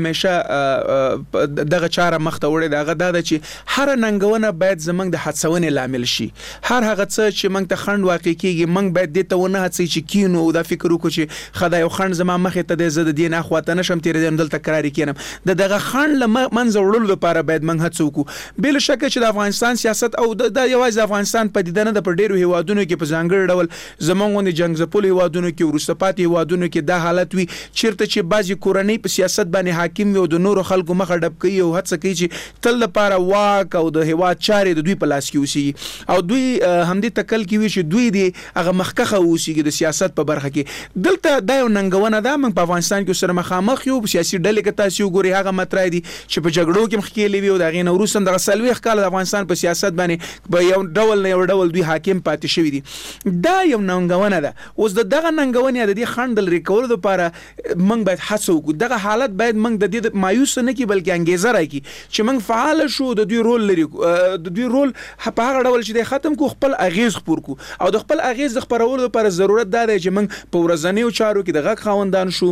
همیشه دغه چاره مخته وړې ده، هغه دا ده چې هر ننګونه باید زموږ د هڅونې لامل شي. هر هغه څه چې موږ ته خنډ واقع کېږي موږ باید دې ته ونه هڅوي چې کینو او دا فکر وکړو چې ښه دا یو خنډ زما مخې ته دی، زه د دې نه اخواته نشم تېرېدی، دلته کراري کېنم. د دغه خنډ له منځه وړلو لپاره باید موږ هڅه وکړو. بې له شکه چې د افغانستان سیاست او دا یوازې د افغانستان پدیده نه ده، په ډېرو هیوادونو کې په ځانګړي ډول زموږ غوندې جنګ ځپلو هیوادونو کې، وروسته پاتې هیوادونو کې دا حالت وي چېرته چې بعضې کورنۍ په سیاست باندې حاکم وي او د نورو خلکو مخه ډب کوي او هڅه کوي چې تل لپاره واک او د هیواد چارې د دوی په لاس کې اوسېږي او دوی همدې تکل کې وي چې دوی دې هغه مخکخه اوسېږي د سیاست په برخه کې. دلته دا یو ننګونه ده. موږ په افغانستان کې سره مخامخ یو سیاسي ډلې که تاسو وګورئ هغه مطرح دي چې په جګړو کې مخکې وي او د هغې نه وروسته هم دغه 40 کاله د افغانستان په سیاست باندې په یو ډول نه یو ډول دوی حاکم پاتې شوي دي. دا یو ننګونه ده. اوس د دغه ننګونې د دې خنډ د لرې کولو لپاره موږ باید هڅه وکړو. دغه حالت باید موږ د دې مایوس نه کړي بلکې انګیزه راکړي چې موږ فعال شو، د دوی رول لري، د دوی رول په هغه ډول چې ختم کو، خپل اغیز خپور کو او د خپل اغیز د خپرولو لپاره ضرورت دا دی چې موږ په ورځنیو چارو کې د غږ خاوندان شو،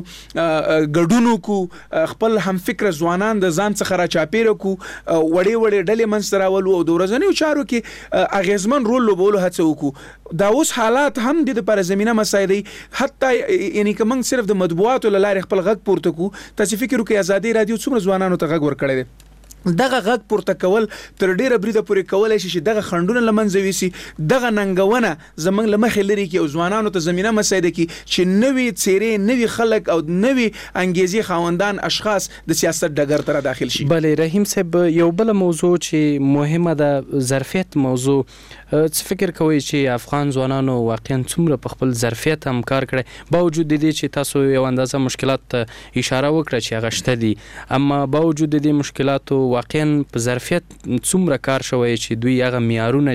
ګډون وکړو، خپل هم فکر ځوانان د ځان څخه راچاپېره کړو، وړې وړې ډلې منځته راولو او د ورځنیو چارو کې اغیزمن رول لوبولو هڅه وکړو. دا اوس حالات هم د لپاره زمینه مساعد دي. حتی یعنی که موږ صرف د مطبوعاتو له لارې خپل غږ پورته کړو، تاسو فکر وکړئ ازادي رادیو څومره ځوانانو ته غږ ورکړی دی. دغه غږ پورته کول تر ډیره بریده پورې کولای شي چې دغه خنډونه له منځه یوسي، دغه ننګونه زموږ له مخې لرې کړي او ځوانانو ته زمینه مساعده کړي چې نوي څیرې، نوي خلک او نوي انګیزې خاوندان اشخاص د سیاست ډګر ته داخل شي. بله رحیم صاحب، یو بل موضوع چې مهمه ده ظرفیت موضوع. څه فکر کوئ چې افغان ځوانانو واقعا څومره په خپل ظرفیت هم کار کړی، باوجود د دې چې تاسو یو اندازه مشکلات ته اشاره وکړه چې هغه شته دي، اما باوجود د دې مشکلاتو واقعا په ظرفیت څومره کار شوی چې دوی هغه معیارونه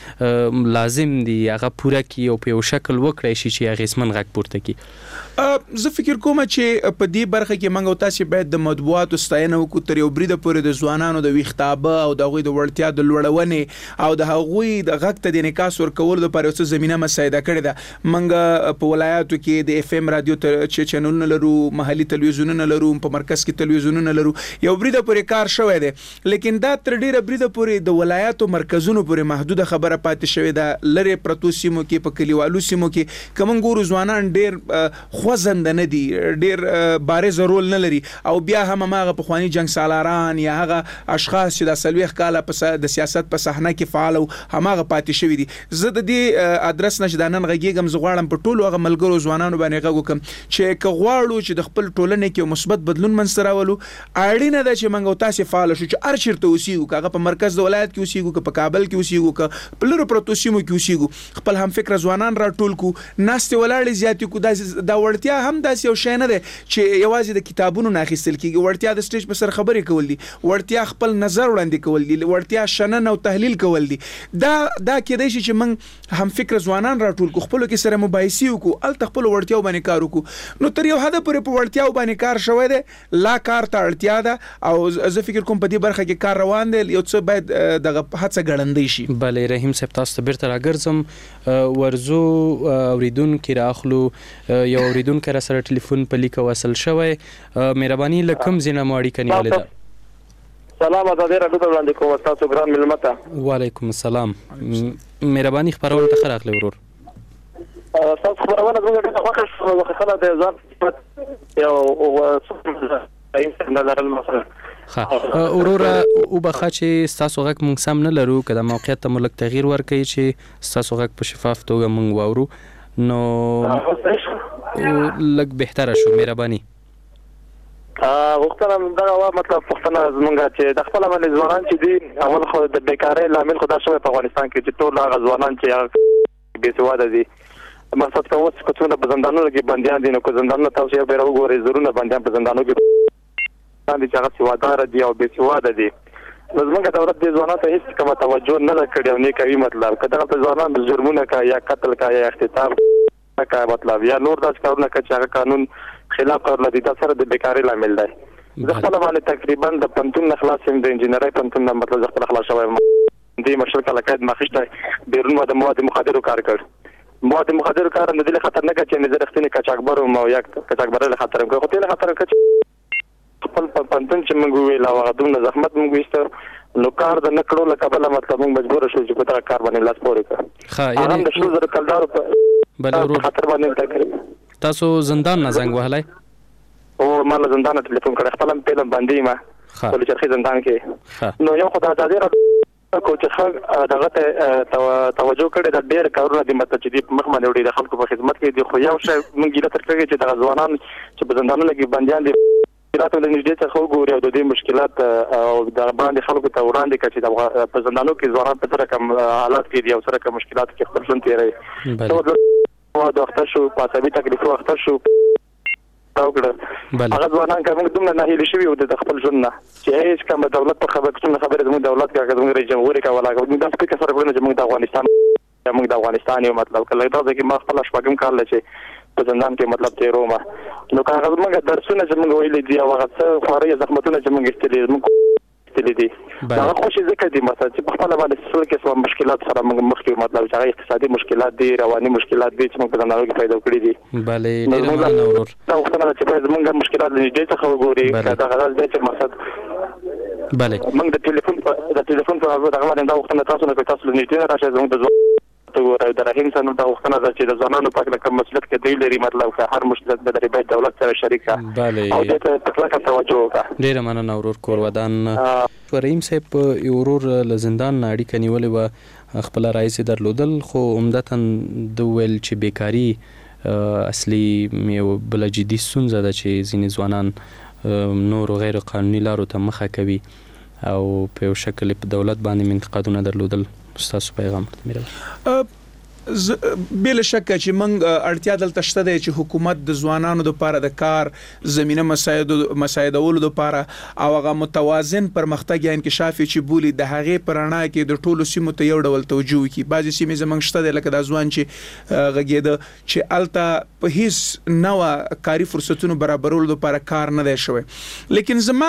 چې لازم دي هغه پوره کړي او په یو شکل وکړی شي چې اغیزمن غږ پورته کړي؟ زه فکر کوم چې په دې برخه کې موږ او تاسو باید د مطبوعاتو ستاینه وکړو، تر یو بریده پورې د ځوانانو د ویښتابه او د هغوی د وړتیا د لوړونې او د هغوی د غږ ته د انعکاس ورکولو لپاره یو څه زمینه مساعده کړې ده. موږ په ولایاتو کې د اف ام رادیو چینلونه لرو، محلي تلویزیونونه لرو، په مرکز کې تلویزیونونه لرو، یو بریده پورې کار شوی دی. لیکن دا تر ډیره بریده پورې د ولایاتو مرکزونو پورې محدوده خبره پاتې شوې ده. لرې پرتو سیمو کې، په کلیوالو سیمو کې که موږ ګورو ځوانان ډیر خوځنده نه دي، ډیر بارز رول نه لري او بیا هم هغه پخواني جنګ سالاران یا هغه اشخاص چې د 40 کاله د سیاست په صحنه کې فعال او هماغه پاتې شوي دي. زه د دې ادرس نه چې دا نن غږیږم، زه غواړم په ټولو هغه ملګرو ځوانانو باندې غږ وکړم چې که غواړو چې د خپل ټولنې کې مثبت بدلون منځته راولو، اړینه ده چې موږ او تاسو فعال شو، چې هر چیرته اوسېږو، که هغه په مرکز د ولایت کې اوسېږو، که په کابل کې اوسېږو، که په لرو پرتو سیمو کې اوسېږو، خپل هم فکر ځوانان راټول کړو، ناستې ولاړې زیاتې کړو. دا وړتیا هم داسې یو شی نه دی چې یوازې د کتابونو نه اخیستل کېږي. وړتیا د سټیج په سر خبرې کول دي، وړتیا خپل نظر وړاندې کول دي، وړتیا شننه او تحلیل کول دي. دا کېدای شي چې موږ هم فکر ځوانان راټول کړو، خپلو کې سره مباحثې وکړو، هلته خپلو وړتیاو باندې کار وکړو. نو تر یو حده پورې په وړتیاو باندې کار شوی دی، لا کار ته اړتیا ده او زه فکر کوم په دې برخه کې کار روان دی. یو څه باید دغه هڅه ګړندۍ شي. بله رحیم صاحب، تاسو ته بیرته راګرځم. ورزو اوریدونکي راخلو، یو اوریدونکی را سره ټلیفون په لیکه وصل شوی. مهرباني له کوم ځای نه مو اړیکه نیولې ده؟ سلام، ازادي راډیو ته وړاندې کوم تاسو ګران مېلمه ته. وعلیکم السلام. مهرباني خپرونه ته ښه راغلی ورور. تاسو خبرونه زموږ ډېره خوښه شوه، وختونه د ځان یو انټرنل لرل مثلا وروره وبخښه چې ستاسو غږ موږ سم نه لرو، که د موقعیت ته مو لږ تغییر ورکوي چې ستاسو غږ په شفاف توګه موږ واورو نو لږ بهتره شو. مهرباني. وختونه دا مطلب پښتنه زمونږ چې د خپل باندې ځوانان چې دي اول خو د بیکاری لامل خو دا شوی په افغانستان کې چې ټول هغه ځوانان چې بې سواده دي مقصد کوم چې څونه په زندانونو کې بنديان دي نو کو زندانونو تاسو یې بیره وګورئ زرونه بنديان په زندانونو کې باندې چې هغه سوادار دي او بې سواده دي زمونږ دولت د ځوانانو ته هیڅ کومه توجه نه کړې او نه کوي مطلب کله په ځوانان جرمونه کوي یا قتل کوي یا اغتصاب کوي مطلب یا نور داس کارونه کوي چې هغه قانون خلاف کار لدی دا سره د بیکاری لامل دی زه خپل باندې تقریبا د پنتون خلاص یم د انجینرۍ پنتون مطلب خپل خلاص شوم دې مشرک لکه مخشته بیرون د مواد مخدر کار کړ مواد مخدر کار نه دي خطر نه کوي چې زه رښتینی کچاکبر او یا کچاکبر له خطر کوي خو ته له خطر کوي خپل پنتون چې موږ ویل او غدونه زحمت موږ وستو نو کار د نکړو لکه بل مطلب موږ مجبور شو چې په تا کار باندې لاس پورې کړ ها یعنی د شو زر کلدار بل خطر باندې تکړه تاسو زندان نه زنګ وهلای او مال زندان ته ټلیفون کړ خپل پیلم باندې ما ټول چرخي زندان کې نو یو خدای تعالی را کو چې دغه توجه کړي د ډېر کارونه د مت چې د مخ باندې وړي د خلکو په خدمت کې دي خو یو شی مونږ ګیله تر کوي چې د ځوانان چې په زندانونو کې بنديان دي راته د نږدې څخه وګوري او د دې مشکلات او د باندې خلکو ته وړاندې کړي چې په زندانونو کې ځوانان په سره کوم حالات کې دي او سره کوم مشکلات کې خپل ژوند تیروي نو د وخت شو په سبي تکلیف وخت شو هغه ځوانان کوم دومره نه هیلې شوی او د خپل ژوند نه چې هیڅ کوم دولت په خبره زموږ دولت کې زموږ رئیس جمهور کولا موږ د فکر سره کوو چې موږ د افغانستان موږ د افغانستان یو مطلب کله دا چې ما خپل شپږم کال لچې په زندان کې مطلب تیروم نو هغه موږ درسونه چې موږ ویلې دي او هغه څه خوري زحمتونه چې موږ استلې دي دا خوشي ذکر دي مثلا چې په خپل باندې څه کې څو مشکلات سره موږ مخکې مطلب چې اقتصادي مشکلات دي رواني مشکلات دي چې موږ په زندانونو کې پیدا کړې دي bale ډیر مننه ورور دا وختونه چې موږ مشکلات دې څخه وګوري دا غواړم چې مقصد bale موږ د ټلیفون په هغه باندې دا وختونه تاسو نه تاسو نه راځي زموږ د ته د رحیم سره دا وختونه چې د ځوانانو په اړه کوم مسلک کې دی لري مطلب که هر مشکل د ریبای دولت سره شریک او د تطبیق توجه وکړه ډیر مننه ورور کور ودان رحیم صاحب یو ورور له زندان اړیکه نیولې و خپل رئیس درلودل خو عمدتاً د ویل چې بیکاری اصلي یو بل جدي ستونزه ده چې ځینې ځوانان نور غیر قانوني لارو ته مخه کوي او په یو شکل په دولت باندې انتقادونه درلودل تاسو پیغام مې بل شک چې موږ اړتیا دلته شته دی چې حکومت د ځوانانو لپاره د کار زمينه مساعدولو لپاره او هغه متوازن پرمختګ یا انکشاف چې بولی د هغې پرانا کې د ټولو سیمو ته یو ډول توجه وکړي بعضې سیمې زموږ شته دی لکه دا ځوان چې غږېده چې الته په هیڅ نوه کاري فرصتونو برابرولو لپاره کار نه دی شوی لیکن زما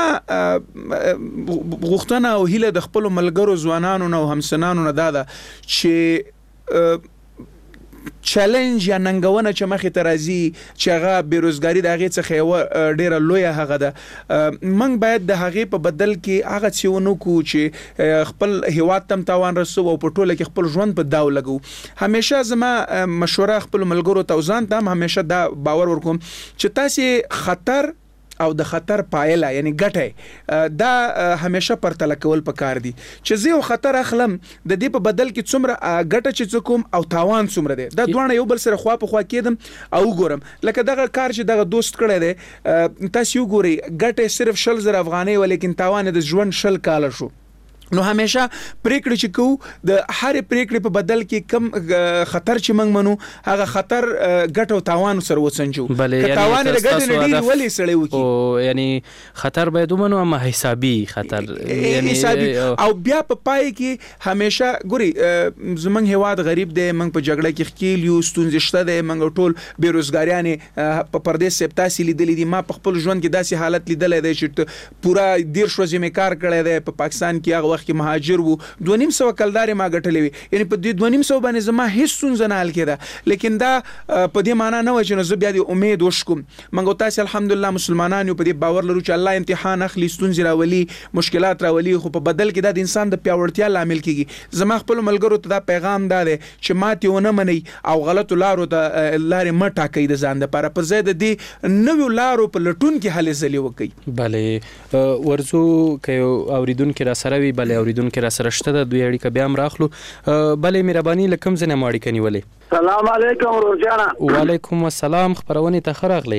غوښتنه او هیله د خپلو ملګرو ځوانانو نه او همسنانو نه دا ده چې چیلنج یا ننګونه چې مخې ته راځي چې هغه بیروزګاری د هغې څخه یوه ډیره لویه هغه ده موږ باید د هغې په بدل کې هغه څه ونه کړو چې خپل هیواد ته هم تاوان رسو او په ټوله کې خپل ژوند په داو لګو همیشه زما مشوره خپل ملګرو ته او ځان ته هم همیشه دا باور ورکوم چې تاسې خطر او د خطر پایله یعنی ګټه دا همیشه پرتله کول پکار دي چې زه یو خطر اخلم د دې په بدل کې څومره ګټه چې کوم او تاوان څومره دی دا دوه یو بل سره خوا په خوا کېدم او ګورم لکه دغه کار چې دغه دوست کړی دی تاسو یو ګوري ګټه صرف 100,000 افغانۍ ولیکن تاوان د ژوند 100 کال شو نو همیشه پریکړه چې کو د هر پریکړې په بدل کې کم خطر چې موږ منو هغه خطر ګټه او تاوان سره وسنجو که تاوان د ګټې نه ډیر ولې سړی وکي او یعنی خطر باید ومنو اما حسابي خطر یعنی او بیا په پای کې همیشه ګوري زمونږ هواد غریب دی موږ په جګړه کې خکیل یو ستونزې شته دی موږ ټول بیروزګاریان په پردیس سپتاسي لیدلې دي ما په خپل ژوند کې داسې حالت لیدلې دی چې پورا 10 ورځې کار کړی دی په پاکستان کې هغه وخت کې مهاجر وو 2.5 کلدار ما غټلې وي یعنی په دې 2.5 باندې زما هیڅ ستونزه نه حل کېده لیکن دا په دې معنی نه و چې نو زه بیا دې امید وشکم موږ تاسو الحمدلله مسلمانان یو په دې باور لرو چې الله امتحان اخلي ستونزې راولي مشکلات راولي خو په بدل کې د انسان د پیاوړتیا لامل کیږي زما خپل ملګرو ته دا پیغام دا دی چې ماته ونه مني او غلطو لارو ته لارې مټه کوي د ځان لپاره پر ځای د دې نوو لارو په لټون کې هلې ځلې وکړي bale ورزو کې اوریدونکو را سره وی bale اوریدونکو را سره شته د دوی اړیکه بیا هم راخلو bale مهرباني لکم زنه ماړی کني ولې سلام علیکم ورور جانا وعلیکم السلام خبرونه ته خراغلی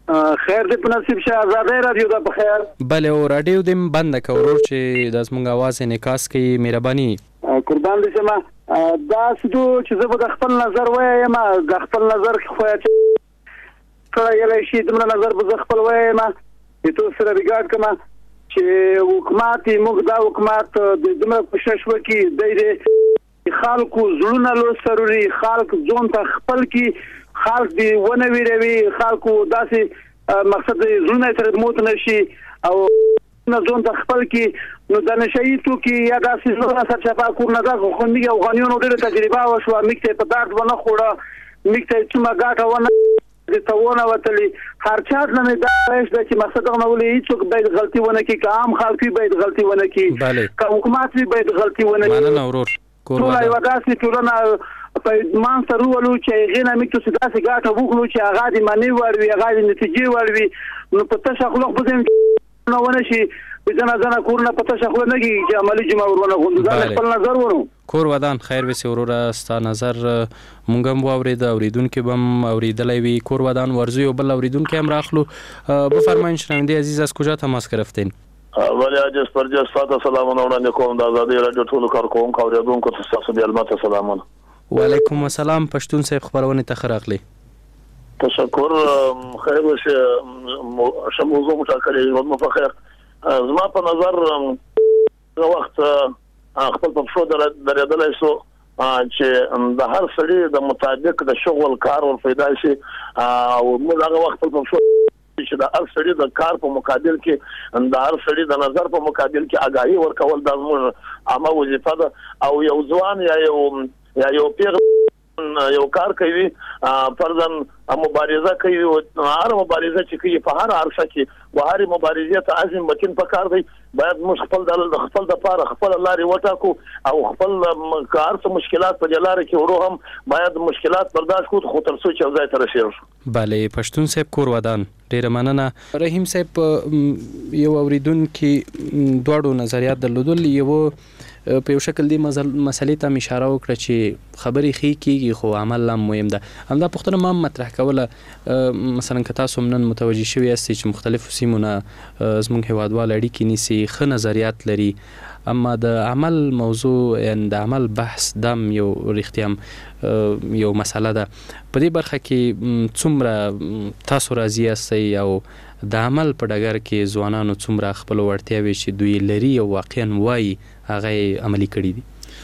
خیر دې په نصیب شه. آزادۍ رادیو ده په خیر. بله او رادیو دې بنده که ورور چې د زموږ اواز انعکاس کوي. مهرباني قربان دې شمه. دا سدو چې زه به د خپل نظر وایم، د خپل نظر خو کړی شي دومره نظر به زه خپل وایم چې تو سره ریګارډ کما چې حکومت موږ دا حکومت د دومره کوشش وکړي د خلکو زړونه لو سروري، خلک ځون ته خپل کی، خلک دی ونه ویروي، خلکو داسې مقصد زړونه تر موت نشي او نه ځون ته خپل کی. نو د نشئی تو کی یا داسې نور سرچپا کور نه دا خو میږي افغانانو ډېر تجربه وشو، میکته په دارت ونه خوړه، میکته چې ما غاټه ونه د تاونه وتلی هر چا نه دا رئیس د چې مقصد غو ولې هیڅ باید غلطي ونه کی، عام خلک باید غلطي ونه کی، که حکومت باید غلطي ونه کی. مننه ورور. ټول یو داسې ټولنه په مان سره ولو چې غینه میکته سداسي غاټه وکړو چې هغه د معنی وروي، هغه د نتیجې وروي. نو په تشخلق بزم نو ونه شي ځنه کورونه په تشخلق نه کیږي چې عملی جمع ورونه غوندو. دا خپل نظر ورو کور ودان. خیر وسی وروره ستا نظر مونږ هم واورید، اوریدونکو هم اوریدلی وی. کور ودان ورزوی و بل اوریدونکو هم راخلو. بفرمایید شنونده عزیز از کجا تماس گرفتین؟ ولی عجز پر جز ساده سلامونه وړاندې کوم د آزادۍ راډیو ټولو کارکوونکو او اوریدونکو ته ستاسو بیا البته سلامونه. وعلیکم السلام. پښتون صاحب خبرونه ته ښه راغلی. تشکر. خیر وشه موضوع مټاکلې نو په خیر. زما په نظر وخت خپل په شو درېدلای شو چې د هر سړي د مطابق د شغل کار ور پیدا شي او موږ هغه وخت په شو چې د هر سړي د کار په مقابل کې د هر سړي د نظر په مقابل کې آگاهي ورکول د موږ عامه وظیفه ده. او یو ځوان یا یو پیغام یو کار کوي فرضاً مبارزه کوي، هر مبارزه چې کوي په هر عرصه کې و هر مبارزه ته عزم متین پکار دی. باید موږ خپل د پاره خپل لارې وټاکو او خپل کار څه مشکلات په لاره کې ورو هم باید مشکلات برداشت کړو خو تر څو چې ځای ته رسیږو. بله پښتون صاحب کور ودان. ډیره مننه. رحیم صاحب یو اوریدونکو دواړو نظریات درلودل. یو په یو شکل دی مسلې ته اشاره وکړه چې خبرې خې کیږي خو عمل هم مهم ده. همدا پوښتنه ما مطرح کوله. مثلا که تاسو نن متوجه شوي یاست چې مختلفو سیمونه زموږ هیوادوال اړیکې نیسي، ښه نظریات لري، اما د عمل موضوع یعنی د عمل بحث دم یو رښتیا یو مسله ده. په دې برخه کې څومره تاسو راضي یاستئ او د عمل په ډګر کې ځوانانو څومره خپل وړتیاوې چې دوی لري او واقعا وایي هغه عملي کړي دي؟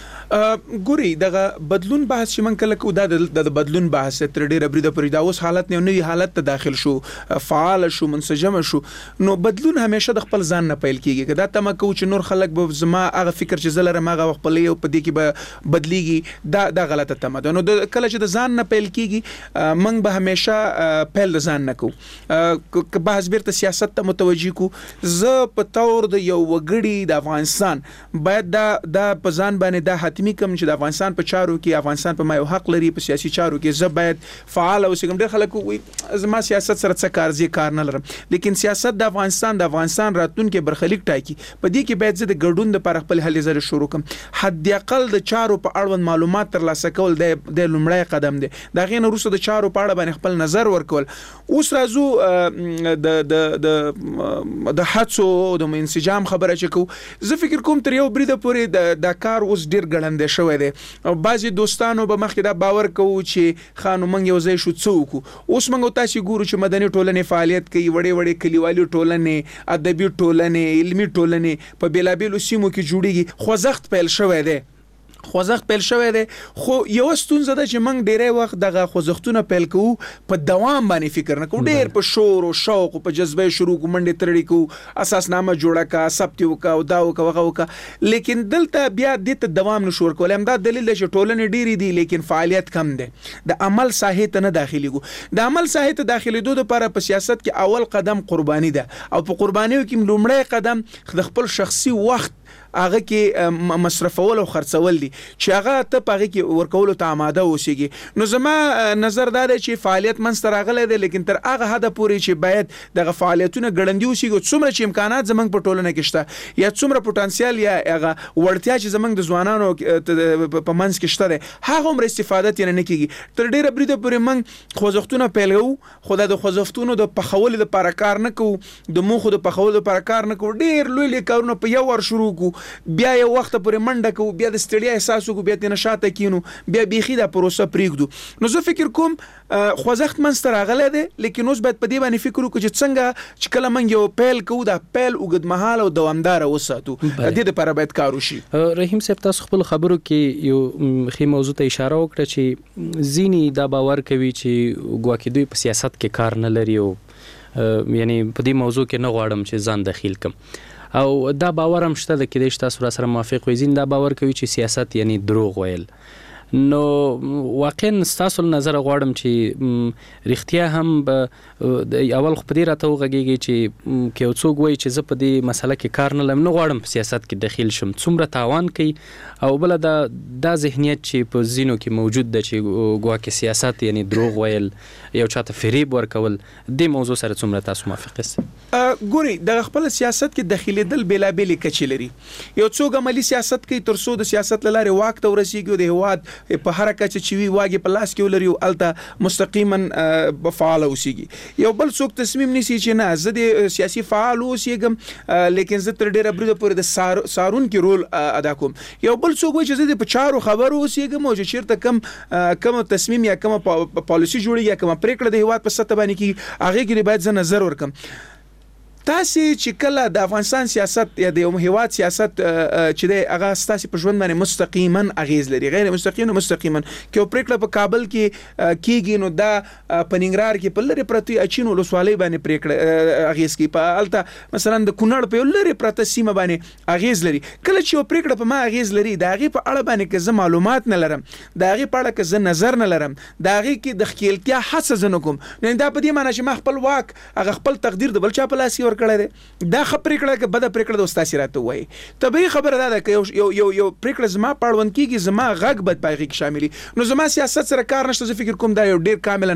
ګوري دغه بدلون بحث چې من کله کو د بدلون بحث تر ډیره بریده پرې دا اوس حالت نه نوی حالت ته داخل شو، فعال شو، منسجم شو. نو بدلون همیشه د خپل ځان نه پیل کیږي. که دا تمه کو چې نور خلک به زما هغه فکر چې زلره ماغه خپل یو په دې کې به بدلیږي، دا غلطه تمه ده. نو کله چې د ځان نه پیل کیږي موږ به همیشه پیل د ځان نه کو. که بحث بیرته سیاست ته متوجه کو، زه په تور د یو وګړي د افغانستان باید دا په ځان باندې دا حتمی کوم چې د افغانستان په چارو کې افغانستان په ما یو حق لري، په سیاسي چارو کې زه باید فعال اوسم. ډېر خلک وایي زما سیاست سره څه کار نه لرم، لیکن سیاست د افغانستان راتلونکي برخلیک ټاکي. په دې کې باید زه د ګډون لپاره خپل هلې ځلې شروع کړم. حد اقل د چارو په اړوند معلومات ترلاسه کول د لومړی قدم دی. دا غي نه وروسته د چارو په اړه باندې خپل نظر ورکول. اوس راځو د حدسو د انسجام خبره چې کو. زه فکر کوم تر یو بریده پورې د کار اوس ډیر ګړندې شوی دی. بعضی دوستانو به مخکې دا باور کوو چې خانو منګ یو ځای شو څوک. اوس منګ تاسو ګورو چې مدني ټولنې فعالیت کوي، وړې کلیوالي ټولنې، ادبي ټولنې، علمي ټولنې په بیلابیلو سیمو کې جوړیږي. خوځښت پیل شوی دی. خو یو ستونزه ده چې موږ ډیری وخت دغه خوځښتونه پیل کوو په دوام باندې فکر نه کوو. ډیر په شور او شوق او په جذبه شروع کوو، منډې ترړې کوو، اساسنامه جوړه کا، ثبت وکا او دا وکا، لیکن دلته بیا د دوام نشو ورکول. هم دا دلیل دی چې ټولنې ډیری دي لیکن فعالیت کم دی. د عمل ساحې ته نه داخليږي. د عمل ساحې ته داخليدو لپاره په سیاست کې اول قدم قرباني ده او په قربانیو کې لومړی قدم د خپل شخصي وخت هغه کې مصرفول او خرڅول دي چې هغه ته په هغه کې ورکول ته آماده اوسېږي. نو زما نظر دا دی چې فعالیت منځ ته راغلی دی، لیکن تر هغه حده پورې چې باید دغه فعالیتونه ګړندي اوسېږي، څومره چې امکانات زموږ په ټولنه کې شته یا څومره پوتنسیال یا هغه وړتیا چې زموږ د ځوانانو په منځ کې شته دی هغه عمر استفاده ترې نه کېږي. تر ډېره بریده پورې موږ خوځښتونه پیل کوو، خو د خوځښتونو د پخولو دپاره کار نه کوو، د موخو د پخولو دپاره کار نه کوو، ډېر لوی کارونه په یو ور شروع کوو، بیا یو وخت پورې منډه کوو، بیا د ستړیا احساس وکړو، بیا ترې نه شاته کینو، بیا بیخي دا پروسه پرېږدو. نو زه فکر کوم خوځښت منځ ته راغلی دی، لیکن اوس باید په دې باندې فکر وکړو چې څنګه چې کله موږ یو پیل کوو دا پیل اوږدمهاله او دوامداره وساتو. د دې دپاره باید کار وشي. رحیم صاحب تاسو خپل خبرو کې یو ښې موضوع ته اشاره وکړه چې ځینې دا باور کوي چې ګواکې دوی په سیاست کې کار نه لري او یعنی په دې موضوع کې نه غواړم چې ځان دخیل کم، او دا باور هم شته د کېدای شي تاسو را سره موافق وي. ځینې دا باور کوي چې سیاست یعنی دروغ ویل. نو واقعا ستاسو نظر غواړم چې رښتیا هم اول خو په دې راته وغږیږي چې که یو څوک وایي چې زه په دې مسله کې کار نه لرم، نه غواړم په سیاست کې دخیل شم، څومره تاوان کوي. او بله دا ذهنیت چې په ځینو کې موجود ده چې ګواکې سیاست یعنی دروغ ویل، یو چاته فریب ورکول، دې موضوع سره څومره تاسو موافق یاست؟ ګوري د خپل سیاست کې دخیلېدل بېلابېلې کچې لري. یو څوک عملي سیاست کوي تر څو د سیاست له لارې واک ته ورسېږي او د هېواد په هر کچه چې وي واګې په لاس کې ولري او هلته مستقیما فعاله اوسېږي. یو بل څوک تصمیم نیسي چې نه زه د سیاسي فعال اوسېږم، لیکن زه تر ډېره بریده پورې د څارونکي رول ادا کوم. یو بل څوک وایي چې زه د په چارو خبرو اوسېږم او چې چېرته کوم تصمیم یا کومه پالیسي جوړېږي یا کومه پرېکړه د هېواد په سطح باندې کېږي هغې کې باید زه نظر ورکړم. تاسې چې کله د افغانستان سیاست یا د یو هېواد سیاست چې دی هغه ستاسې په ژوند باندې مستقیما اغیز لري، غیر مستقیم نو مستقیما که یو پرېکړه په کابل کې کېږي نو دا په ننګرهار کې په لرې پرتې اچین ولسوالۍ باندې پرېکړه اغیز کوي، په هلته مثلا د کونړ په یو لرې پرته سیمه باندې اغیز لري. کله چې یو پرېکړه په ما اغیز لري د هغې په اړه باندې که زه معلومات نه لرم، د هغې په اړه که زه نظر نه لرم، د هغې کې د ښکېلتیا هڅه زه نه کوم، نو دا په دې معنی چې ما خپل واک هغه خپل تقدیر د بل چا په لاس کې ورکړی دی. دا ښه پرېکړه که بده پرېکړه ده اوس تاسې راته ووایي. طبیعي خبره دا ده که یو پرېکړه زما په اړوند کېږي زما غږ باید په هغې کې شامل وي. نو زما سیاست سره کار نشته. زه فکر کوم دا یو ډېر کاملا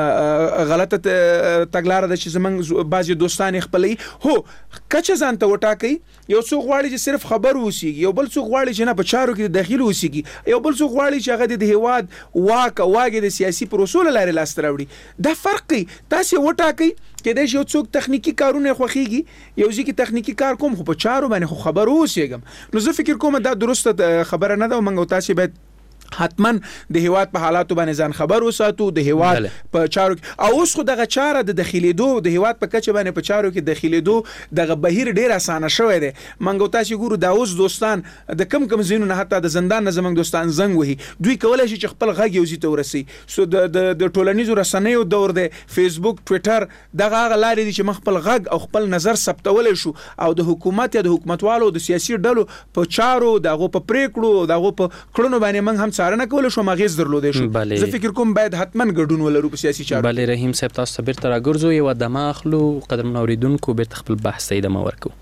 غلطه تګلاره ده چې زموږ بعضې دوستان یې خپلوي. هو کچه ځان ته وټاکئ. یو څوک غواړي چې صرف خبر اوسېږي، یو بل څوک غواړي چې نه په چارو کې دخیل اوسېږي، یو بل څوک غواړي چې هغه د هېواد واک او واګې د سیاسي پروسو له لارې لاسته راوړي. دا فرق کوي. تاسې وټاکئ. کېدای شي یو څوک تخنیکي کارونه یې خوښېږي، یو ځای کې تخنیکي کار کوم خو په چارو باندې خو خبر اوسېږم. نو زه فکر کوم دا درسته خبره نه ده او موږ او تاسې باید حتما د هېواد په حالاتو باندې ځان خبر وساتو، د هېواد په چارو کې. او اوس خو دغه چاره د دخیلېدو د هېواد په کچه باندې په چارو کې دخیلېدو دغه بهیر ډېر اسانه شوی دی. موږ او تاسې ګورو دا اوس دوستان د کم ځایونو نه حتی د زندان نه زموږ دوستان زنګ وهي، دوی کولی شي چې خپل غږ یو ځای ته ورسوي. سو د ټولنیزو رسنیو دور دی، فیسبوک، ټویټر، دغه هغه لارې دي چې موږ خپل غږ او خپل نظر ثبتولی شو او د حکومت یا د حکومتوالو د سیاسي ډلو په چارو د هغو په پرېکړو د هغو په کړنو باندې موږ هم څارنه کولی شو، اغیز درلودی شو. زه فکر کوم باید حتما ګډون ولرو په سیاسي چارو. بله رحیم صاحب تاسو ته بیرته راګرځو، یوه دمه اخلو. قدرمنو اورېدونکو بیرته خپل بحث ته ادامه ورکوو.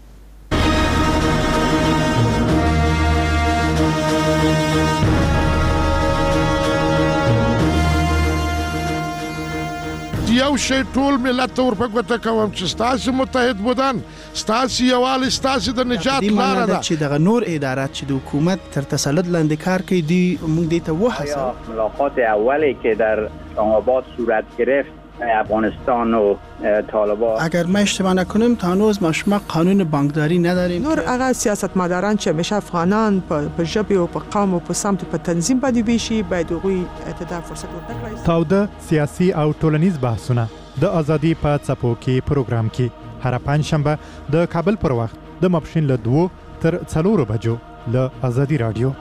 یو شی ټول ملت ته ورپګوته کوم چې ستاسې متحد بودن، ستاسې یووالی ستاسې د نجات لاره ده. چې دغه نور ادارات چې د حکومت تر تسلط لاندې کار کوي دوی موږ دې ته وهڅوو. ملاقات اولی که در آباد صورت گرفت افغانستان و طالبان، اگر ما اشتباه نکنیم تا هنوز ما شما قانون بانکداری نداریم. نور هغه سیاستمداران چې همیشه افغانان په ژبه او په قوم او په سمت په تنظیم باندې بیشي باید هغوی ته فرصت ورکړي. تاوده سیاسي او ټولنیز بحثونه د ازادي په څپو کې پروګرام کې هر پنځشنبه د کابل پر وخت د ماپښین له 2 تر 4 بجو له ازادي رادیو.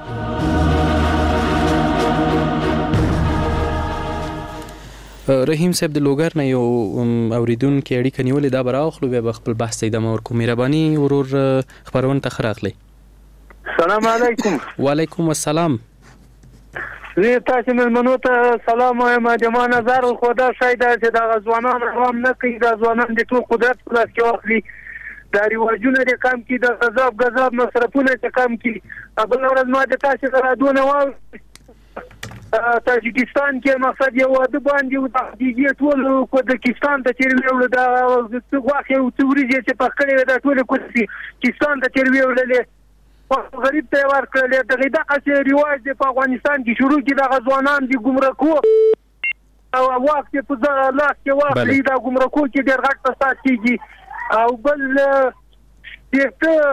رحیم صاحب د لوګر نه یو اوریدونکو اړیکه نیولې، دا به راخلو بیا به خپل بحث ته ادامه ورکوو. مهرباني ورور خپرونه ته ښه راغلی. سلام علیکم. وعلیکم السلام. زه تاسو مېلمنو ته سلام وایم. زما نظر خو دا شی دی چې دغه ځوانان هم نه کوي، دا ځوانان د ټول قدرت په لاس کې واخلي دا رواجونه دې کم کړي، د غذاب مصرفونه دې کم کړي. بل ورځ ما د تاسې سره دونه واورېد تاجکستان کې مقصد یو واده باندې و د دیګې ټول کوزاکستان ته تیر ویول دا غواخې او توريږي چې په کړي دا ټول کوزاکستان ته تیر ویول غریب ته ورکړل. دغه دغه رواج د افغانستان کې شروع کی د غزوانان دی ګمرکو او وخت په لاس کې واخلي دا ګمرکو کې ډېر غټ فساد کیږي. او بل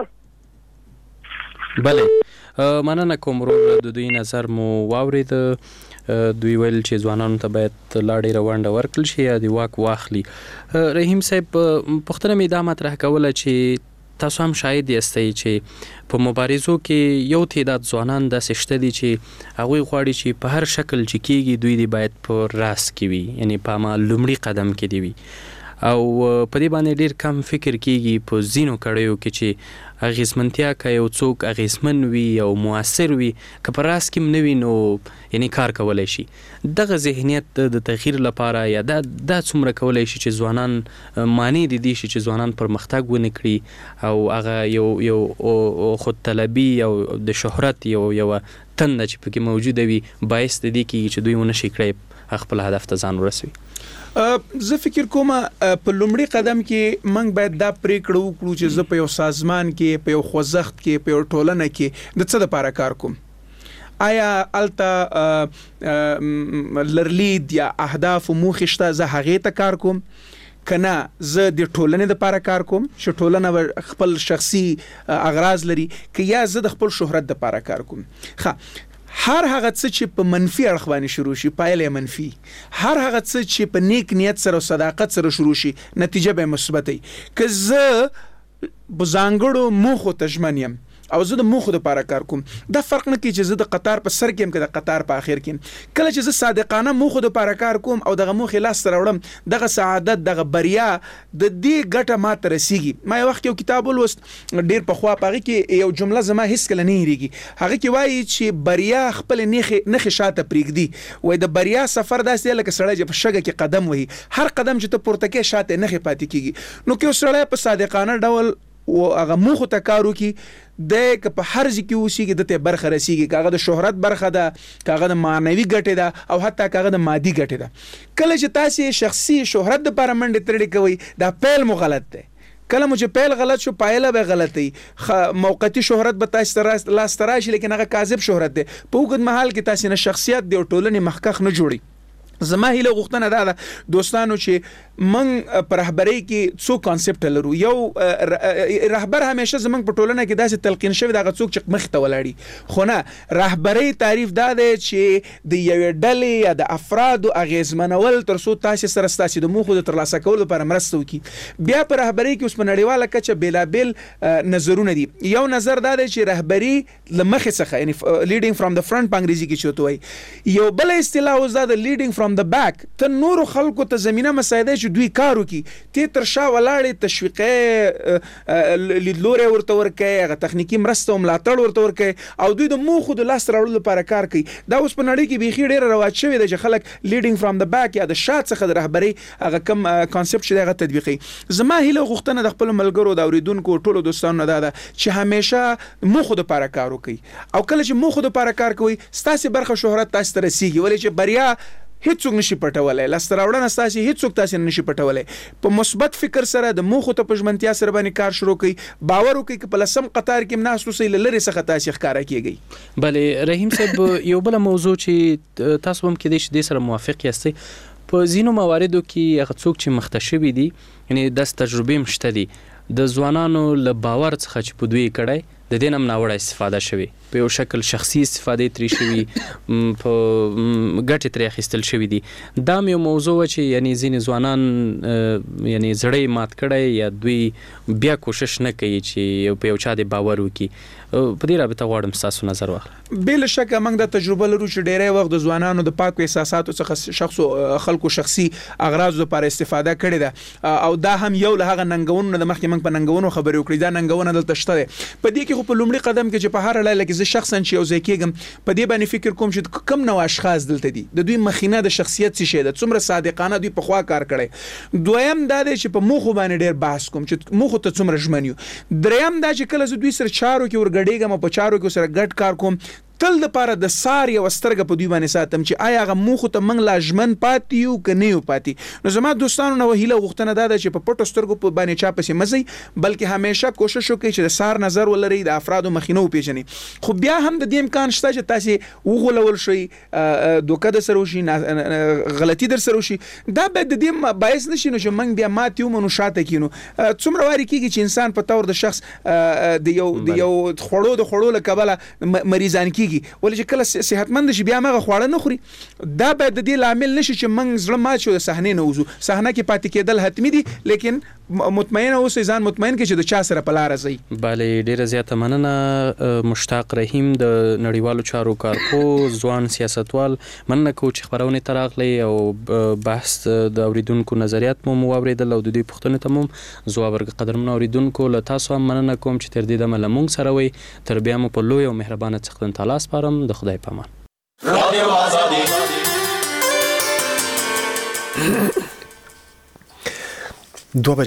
دې بله مننه کوم ورور، د دوی نظر مو واورید. دوی ویل چې ځوانانو ته باید لا ډېره ونډه ورکړل شي یا د واک واخلي. رحیم صاحب پوښتنه مې دا مطرح کوله چې تاسو هم شاهد یاستئ چې په مبارزو کې یو تعداد ځوانان داسې شته دي چې هغوی غواړي چې په هر شکل چې کېږي دوی دې باید په راس کې وي، یعنی په لومړي قدم کې دي وي، او په دې باندې ډېر کم فکر کېږي په ځینو کړیو کې چې اغیزمنتیا که یو څوک اغیزمن وي او مؤثر وي که په راس کې نه وي نو یعنی کار کولی شي. دغه ذهنیت د تغییر لپاره یا دا څومره کولی شي چې ځوانان مانع دي دي شي چې ځوانان پرمختګ ونه کړي او هغه یو خود طلبي او د شهرت یو تنده چې پکې موجوده وي باعث د دې کېږي چې دوی ونه شي کړی خپل هدف ته ځان ورسوي. زه فکر کوم په لومړي قدم کې موږ باید دا پریکړه وکړو چې زه په یو سازمان کې، په یو خوځښت کې، په یو ټولنه کې د څه لپاره کار کوم. آیا الته لرلید یا اهداف او موخې شته زه هغې ته کار کوم، کنه زه د ټولنې لپاره کار کوم چې ټولنه خپل شخصي اغراض لري، که یا زه د خپل شهرت لپاره کار کوم. هر هغه څه چې په منفي اړخ باندې شروع شي پایله منفي، هر هغه څه چې په نیک نیت سره او صداقت سره شروع شي نتیجه به مثبت وي. که زه بزانګړو موخو ته ژمن یم او زه د موخو لپاره کار کوم، دا فرق نه کوي چې زه د قطار په سر کې یم که د قطار په اخر کې یم. کله چې زه صادقانه موخو لپاره کار کوم او دغه موخې لاسته راوړم، دغه سعادت، دغه بریا د دې ګټه ماته رسیږي. ما یو وخت یو کتاب ولوست ډېر پخوا، په هغې کې یو جمله زما هېڅکله نه هېرېږي. هغه کې وایي چې بریا خپلې نښې شاته پرېږدي. وایي د بریا سفر داسې دی لکه سړی چې په شګه کې قدم وهي، هر قدم چې ته پورته کوې شاته یې نښې پاتې کېږي. نو که یو سړی په صادقانه ډول و هغه موخو ته کار وکړي، د که په هر ځای کې اوسېږي د ته برخه رسیږي، که هغه د شهرت برخه ده، که هغه د معنوي ګټې ده، او حتی که هغه د مادي ګټې ده. کله چې تاسې شخصي شهرت دپاره منډې ترړې کوئ دا پیل مو غلط دی. کله مو چې پیل غلط شو پایله به غلط وي. موقتي شهرت به تاسې لاسته راشي لیکن هغه کاذب شهرت دی. په اوږد مهال کې تاسې نه شخصیت دی او ټولنې مخکخ نه جوړي. زما هیله غوښتنه دا ده دوستانو چې موږ په رهبرۍ کې څو کانسپټ لرو. یو رهبر همیشه زموږ په ټولنه کې داسې تلقین شوی دغه څوک چې مخې ته ولاړي، خو نه، رهبرۍ تعریف دا دی چې د یوې ډلې یا د افرادو اغیزمنول تر څو تاسې سره ستاسې د موخو د ترلاسه کولو لپاره مرسته وکړي. بیا په رهبرۍ کې اوس په نړیواله کچه بېلابېل نظرونه دي. یو نظر دا دی چې رهبري له مخې څخه یعنی لیډینګ فرام د فرنټ په انګریزي کې چې ورته وایي. یو بله اصطلاح اوس دا د لیډینګ فرام د بیک. ته نورو خلکو ته زمینه مساعده چې دوی کار وکړي، ته تر شا ولاړې تشویقي لیدلوری ورته ورکوي، هغه تخنیکي مرسته او ملاتړ ورته ورکوي او دوی د موخو د لاسته راوړلو لپاره کار کوي. دا اوس په نړۍ کې بیخي ډېره رواج شوې ده چې خلک لیډینګ فرام د بیک یا د شا څخه د رهبرۍ هغه کم کانسپټ چې دی هغه تطبیقوي. زما هیله غوښتنه د خپلو ملګرو د اورېدونکو ټولو دوستانو نه دا ده چې همیشه موخو دپاره کار وکړي، او کله چې موخو دپاره کار کوئ ستاسې برخه شهرت تاسې ته رسیږي. ولې چې بریا هیڅوک نشي پټولی، لاسته راوړنه ستاسې هیڅوک تاسې نشي پټولی. په مثبت فکر سره د موخو ته په ژمنتیا سره باندې کار شروع کړئ، باور وکړئ که په لسم قطار کې هم ناست اوسئ له لرې څخه تاسې ښکاره کېږئ. بلې رحیم صاحب یو بله موضوع چې تاسو هم کېدای شي دې سره موافق یاستئ، په ځینو مواردو کې هغه څوک چې مخته شوي دي یعنی داسې تجربې هم شته دي د ځوانانو له باور څخه چې په دوی کړی د دې نه هم ناوړه استفاده شوې، په یو شکل شخصي استفادې ترې شوي، په ګټې ترې اخیستل شوي دي. دا هم یو موضوع وه چې یعنی ځینې ځوانان یعنی زړه مات کړی یا دوی بیا کوشش نه کوي چې په یو چا دې باور وکړي. په دې رابطه غواړم ستاسو نظر واخلم. بله شکه موږ دا تجربه لرو چې ډیری وخت د ځوانانو د پاکو احساساتو څخه خلکو شخصي اغراضو لپاره استفاده کړې ده، او دا هم یو له هغه ننګونو نه د مخکې موږ په ننګونو خبرې وکړې، دا ننګونه دلته شته ده. په دې کې خو په لومړي قدم کې چې په هر اړه کې زه شخصا چې یو ځای کېږم په دې باندې فکر کوم چې کم نو اشخاص دلته دي د دوی مخینه د شخصیت څه شي ده څومره صادقانه دوی په خوا کار کړي دویم دا دی چې په موخو باندې ډیر بحث کوم چې موخو ته څومره ژمن یو دریم دا چې کله زه دوی سره چارو کې ورګډېږم په چارو کې سره ګډ کار کوم تل د پاره د سار یو سترګه په دوی باندې ساتم چې آیا هغه موخو ته منګ لاجمن پاتې یو کنه یو پاتې نو زما دوستانو نو هیله غوښتنه ده چې په پټو سترګو په باندې چا پسې مزي بلکې همیشه کوشش وکړي چې د سار نظر ولري د افرادو مخینه وپیژني خو بیا هم د دې امکان شته چې تاسو وغولول شي دوکه د سره وشي غلطي در سره وشي دا به د دې باعث نشي نو چې منګ بیا ماتیو منو شاته کینو څومره واری کیږي چې انسان په تور د شخص د یو خړو له کبله مریضان کیږي ولې چې کله صحتمند شي بیا مغه خواړه نه خوري دا به د دې لامل نشي چې منګ زړه مات شو د صحنه نه وځو صحنه کې پاتې کېدل حتمی دي لیکن مطمئن اوسئ ځان مطمئن کې چې د چا سره په لار ځي بله ډیره زیاته مننه مشتاق رحیم د نړیوالو چارو کارپو ځوان سیاستوال مننه کو چې خبرونه تراغلي او بحث د اوریدونکو نظریات مو واوریدل او د دوی پوښتنې ته مو ځواب ورکړ قدرمن اوریدونکو له تاسو هم مننه کوم چې تر دې دمه له مونږ سره وي تر بیا مو په لوی او مهربانه څښتن تعالی سپارم د خدای په امان رادیو آزادي